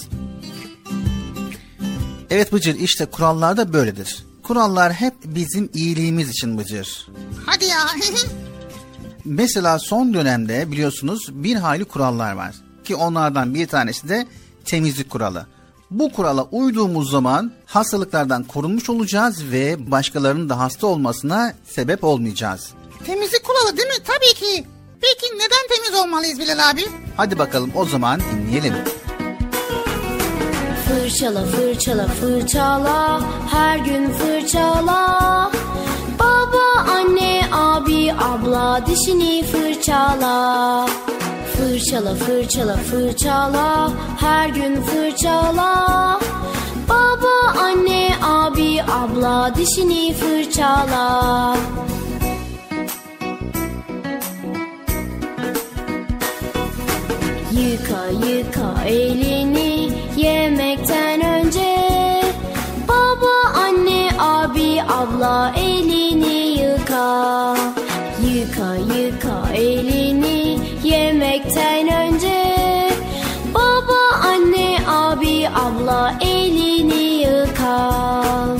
Evet Bıcır, işte kurallar da böyledir. Kurallar hep bizim iyiliğimiz için Bıcır. Hadi ya. Mesela son dönemde biliyorsunuz bir hayli kurallar var. Ki onlardan bir tanesi de temizlik kuralı. Bu kurala uyduğumuz zaman hastalıklardan korunmuş olacağız ve başkalarının da hasta olmasına sebep olmayacağız. Temizlik kuralı değil mi? Tabii ki. Peki neden temiz olmalıyız Bilal abi? Hadi bakalım o zaman dinleyelim. Fırçala fırçala fırçala, her gün fırçala. Baba, anne, abi, abla dişini fırçala. Fırçala fırçala fırçala, her gün fırçala. Baba, anne, abi, abla dişini fırçala. Yıka yıka elini yemekten önce. Baba, anne, abi, abla elini yıka. Yıka yıka elini yemekten önce. Baba, anne, abi, abla elini yıka.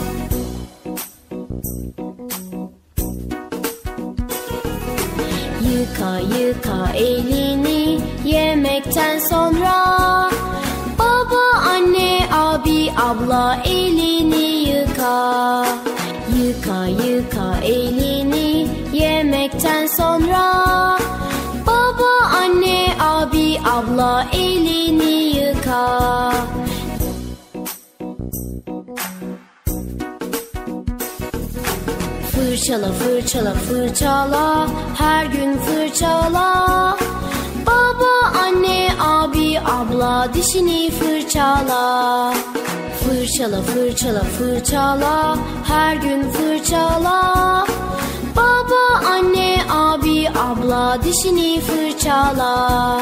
Yıka yıka elini yemekten sonra. Baba, anne, abi, abla elini yıka. Yıka yıka elini yemekten sonra. Baba, anne, abi, abla elini yıka. Fırçala fırçala fırçala, her gün fırçala. Baba, anne, abi, abla dişini fırçala. Fırçala fırçala fırçala, her gün fırçala. Baba, anne, abi, abla dişini fırçala.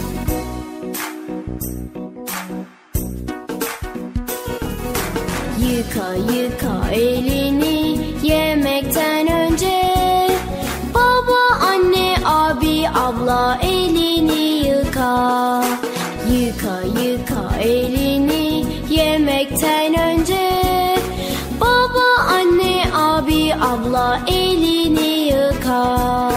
Yıka yıka elini yemekten önce. Baba, anne, abi, abla elini yıka. Yıka yıka elini yemekten önce. Baba, anne, abi, abla elini yıka.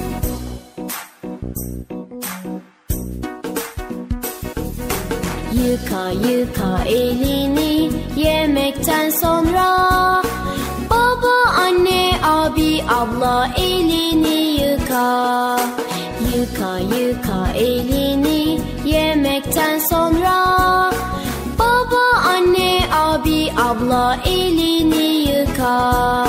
Yıka yıka elini yemekten sonra. Baba, anne, abi, abla elini yıka. Yıka yıka elini yemekten sonra. Baba, anne, abi, abla elini yıka.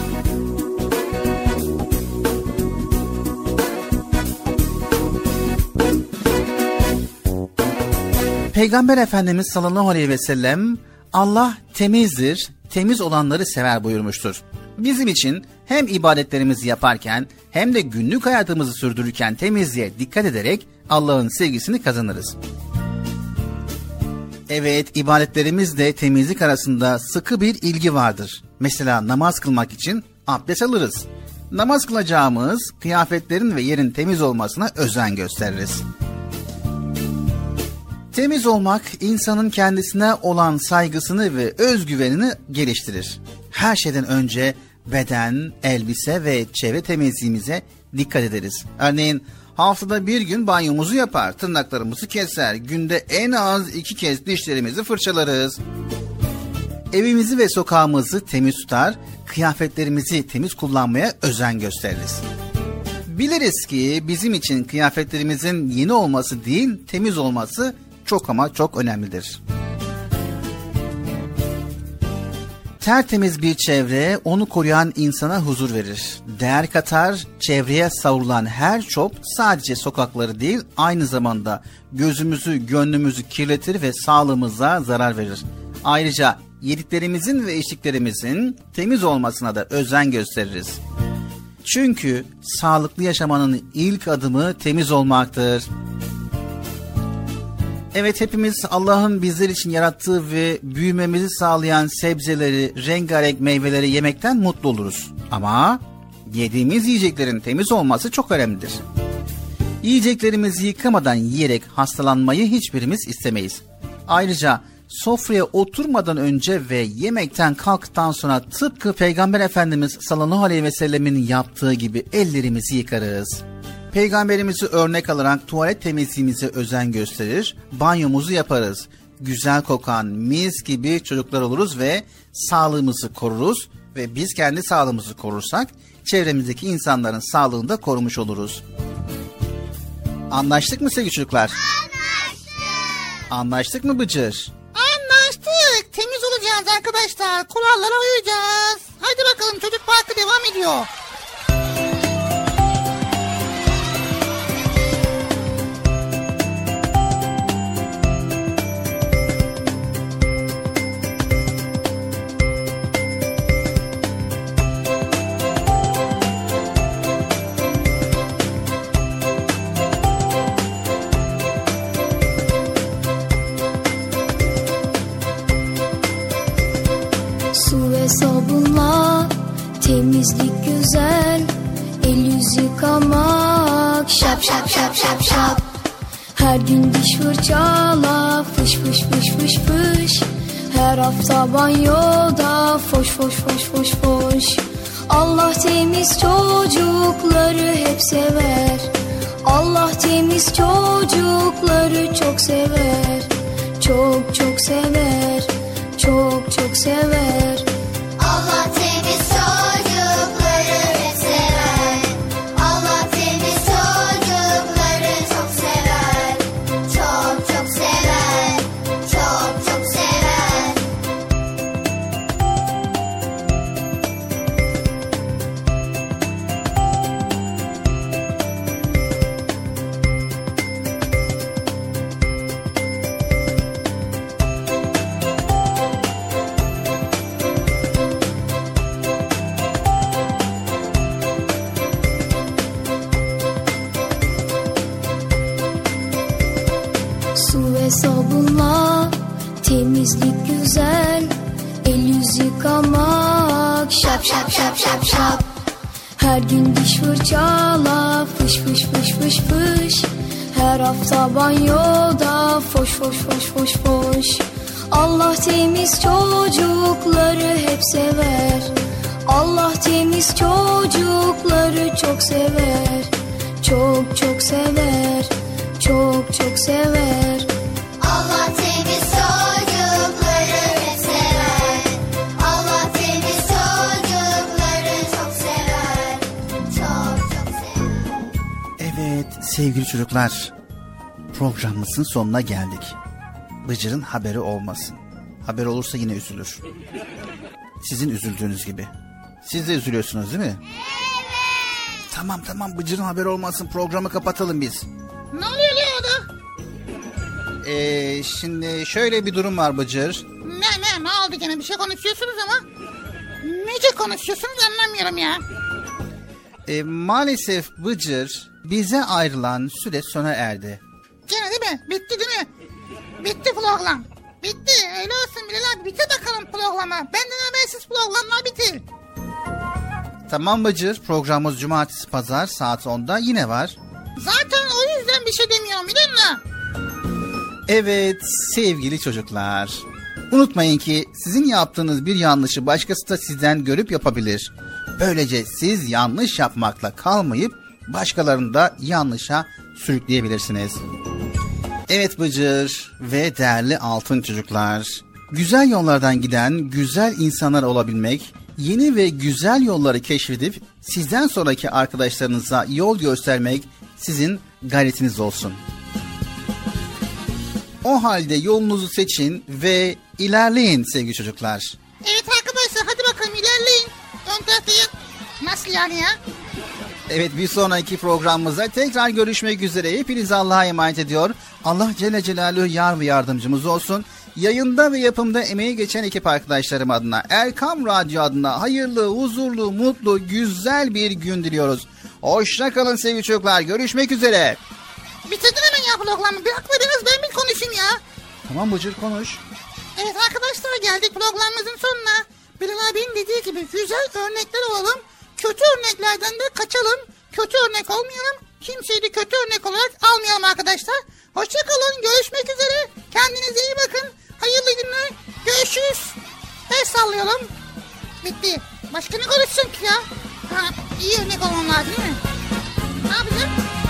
Peygamber Efendimiz sallallahu aleyhi ve sellem Allah temizdir, temiz olanları sever buyurmuştur. Bizim için hem ibadetlerimizi yaparken hem de günlük hayatımızı sürdürürken temizliğe dikkat ederek Allah'ın sevgisini kazanırız. Evet, ibadetlerimizle temizlik arasında sıkı bir ilgi vardır. Mesela namaz kılmak için abdest alırız. Namaz kılacağımız kıyafetlerin ve yerin temiz olmasına özen gösteririz. Temiz olmak insanın kendisine olan saygısını ve özgüvenini geliştirir. Her şeyden önce beden, elbise ve çevre temizliğimize dikkat ederiz. Örneğin haftada bir gün banyomuzu yapar, tırnaklarımızı keser, günde en az 2 kez dişlerimizi fırçalarız. Evimizi ve sokağımızı temiz tutar, kıyafetlerimizi temiz kullanmaya özen gösteririz. Biliriz ki bizim için kıyafetlerimizin yeni olması değil, temiz olması çok ama çok önemlidir. Tertemiz bir çevre onu koruyan insana huzur verir. Değer katar, çevreye savrulan her çöp sadece sokakları değil aynı zamanda gözümüzü, gönlümüzü kirletir ve sağlığımıza zarar verir. Ayrıca yediklerimizin ve içtiklerimizin temiz olmasına da özen gösteririz. Çünkü sağlıklı yaşamanın ilk adımı temiz olmaktır. Evet, hepimiz Allah'ın bizler için yarattığı ve büyümemizi sağlayan sebzeleri, rengarenk meyveleri yemekten mutlu oluruz. Ama yediğimiz yiyeceklerin temiz olması çok önemlidir. Yiyeceklerimizi yıkamadan yiyerek hastalanmayı hiçbirimiz istemeyiz. Ayrıca sofraya oturmadan önce ve yemekten kalktıktan sonra tıpkı Peygamber Efendimiz sallallahu aleyhi ve sellemin yaptığı gibi ellerimizi yıkarız. Peygamberimizi örnek alarak tuvalet temizliğimize özen gösterir, banyomuzu yaparız. Güzel kokan mis gibi çocuklar oluruz ve sağlığımızı koruruz ve biz kendi sağlığımızı korursak çevremizdeki insanların sağlığını da korumuş oluruz. Anlaştık mı sevgili çocuklar? Anlaştık. Anlaştık mı Bıcır? Anlaştık. Temiz olacağız arkadaşlar. Kurallara uyacağız. Haydi bakalım, çocuk parkı devam ediyor. Su ve sabunla temizlik güzel, el yüz yıkamak şap şap şap şap şap. Her gün diş fırçala fış fış fış fış fış. Her hafta banyoda foş foş foş foş foş. Allah temiz çocukları hep sever. Allah temiz çocukları çok sever. Çok çok sever. Çok çok sever. Allah temiz çocukları hep sever. Allah temiz çocukları çok sever. Çok çok sever. Çok çok sever. Su ve sabunla temizlik güzel, el yüz yıkamak şap şap şap şap şap. Her gün diş fırçala fış fış fış fış fış. Her hafta banyoda foş foş foş foş foş. Allah temiz çocukları hep sever. Allah temiz çocukları çok sever. Çok çok sever. Çok çok sever. Allah temiz çocukları hep sever. Allah temiz çocukları çok sever. Çok çok sever. Evet sevgili çocuklar, programımızın sonuna geldik. Bıcır'ın haberi olmasın. Haber olursa yine üzülür. Sizin üzüldüğünüz gibi. Siz de üzülüyorsunuz değil mi? Evet. Tamam Bıcır'ın haberi olmasın, programı kapatalım biz. Ne oluyor orada? Şimdi şöyle bir durum var Bıcır. Ne oldu gene, bir şey konuşuyorsunuz ama. Nece konuşuyorsunuz anlamıyorum ya. Maalesef Bıcır, bize ayrılan süre sona erdi. Gene değil mi? Bitti değil mi? Bitti program. Bitti. Öyle olsun Bilal abi. Bitti bakalım programa. Benden habersiz programlar bitti. Tamam Bıcır, programımız cumartesi pazar saat 10'da yine var. Zaten o yüzden bir şey demiyorum biliyor musun? Evet sevgili çocuklar. Unutmayın ki sizin yaptığınız bir yanlışı başkası da sizden görüp yapabilir. Böylece siz yanlış yapmakla kalmayıp başkalarını da yanlışa sürükleyebilirsiniz. Evet Bıcır ve değerli altın çocuklar. Güzel yollardan giden güzel insanlar olabilmek, yeni ve güzel yolları keşfedip sizden sonraki arkadaşlarınıza yol göstermek sizin gayretiniz olsun. O halde yolunuzu seçin ve ilerleyin sevgili çocuklar. Evet arkadaşlar. Neyse hadi bakalım ilerleyin. Ön taraftayım. Nasıl yani ya? Evet, bir sonraki programımızda tekrar görüşmek üzere. Hepinizi Allah'a emanet ediyor. Allah Celle Celaluhu yar ve yardımcımız olsun. Yayında ve yapımda emeği geçen ekip arkadaşlarım adına, Erkam Radyo adına hayırlı, huzurlu, mutlu, güzel bir gün diliyoruz. Hoşça kalın sevgili çocuklar. Görüşmek üzere. Bitirdin hemen ya programı. Bırakmadınız, ben bir konuşayım ya. Tamam Bıcır, konuş. Evet arkadaşlar, geldik programımızın sonuna. Bilal abinin dediği gibi güzel örnekler olalım. Kötü örneklerden de kaçalım. Kötü örnek olmayalım. Kimseyi de kötü örnek olarak almayalım arkadaşlar. Hoşça kalın. Görüşmek üzere. Kendinize iyi bakın. Hayırlı günler. Görüşürüz. El sallayalım. Bitti. Başka ne konuşsun ki ya? Ha, iyi örnek olmam lazım değil mi? Ne yapacağım?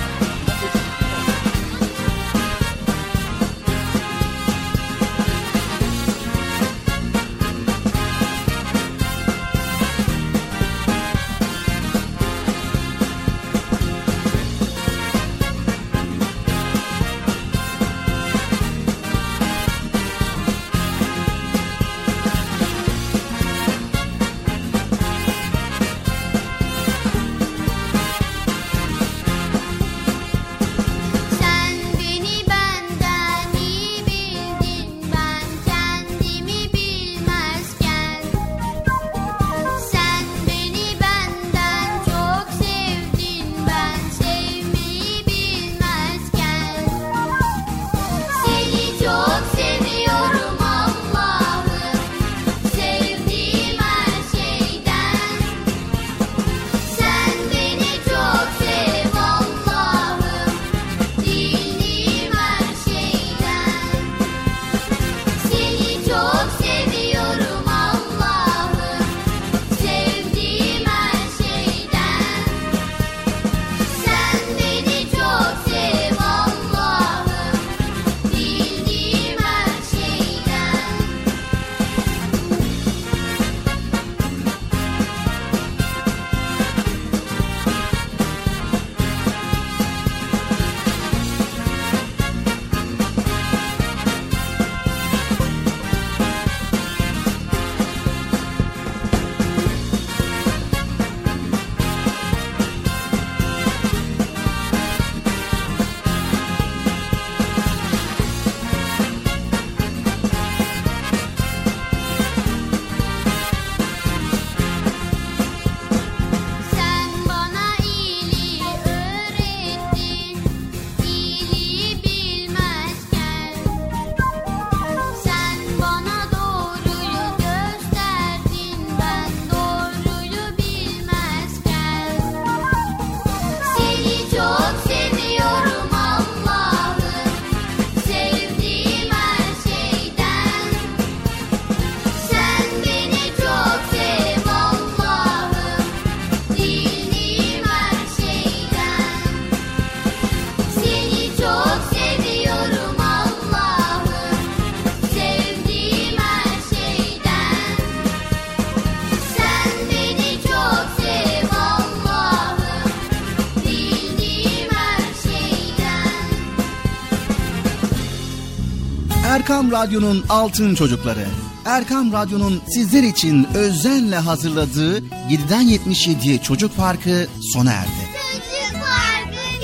Erkam Radyo'nun Altın Çocukları. Erkam Radyo'nun sizler için özenle hazırladığı 7'den 77'ye Çocuk Parkı sona erdi. Çocuk Parkı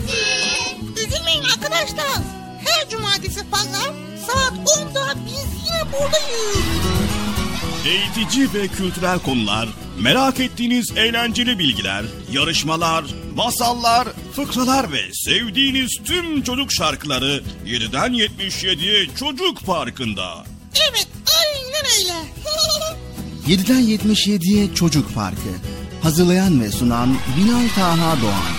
bitti. Üzülmeyin arkadaşlar. Her cumartesi pazar saat 10'da biz yine buradayız. Eğitici ve kültürel konular, merak ettiğiniz eğlenceli bilgiler, yarışmalar, masallar, fıkralar ve sevdiğiniz tüm çocuk şarkıları 7'den 77'ye Çocuk Parkı'nda. Evet, aynen öyle. 7'den 77'ye Çocuk Parkı. Hazırlayan ve sunan Bilal Taha Doğan.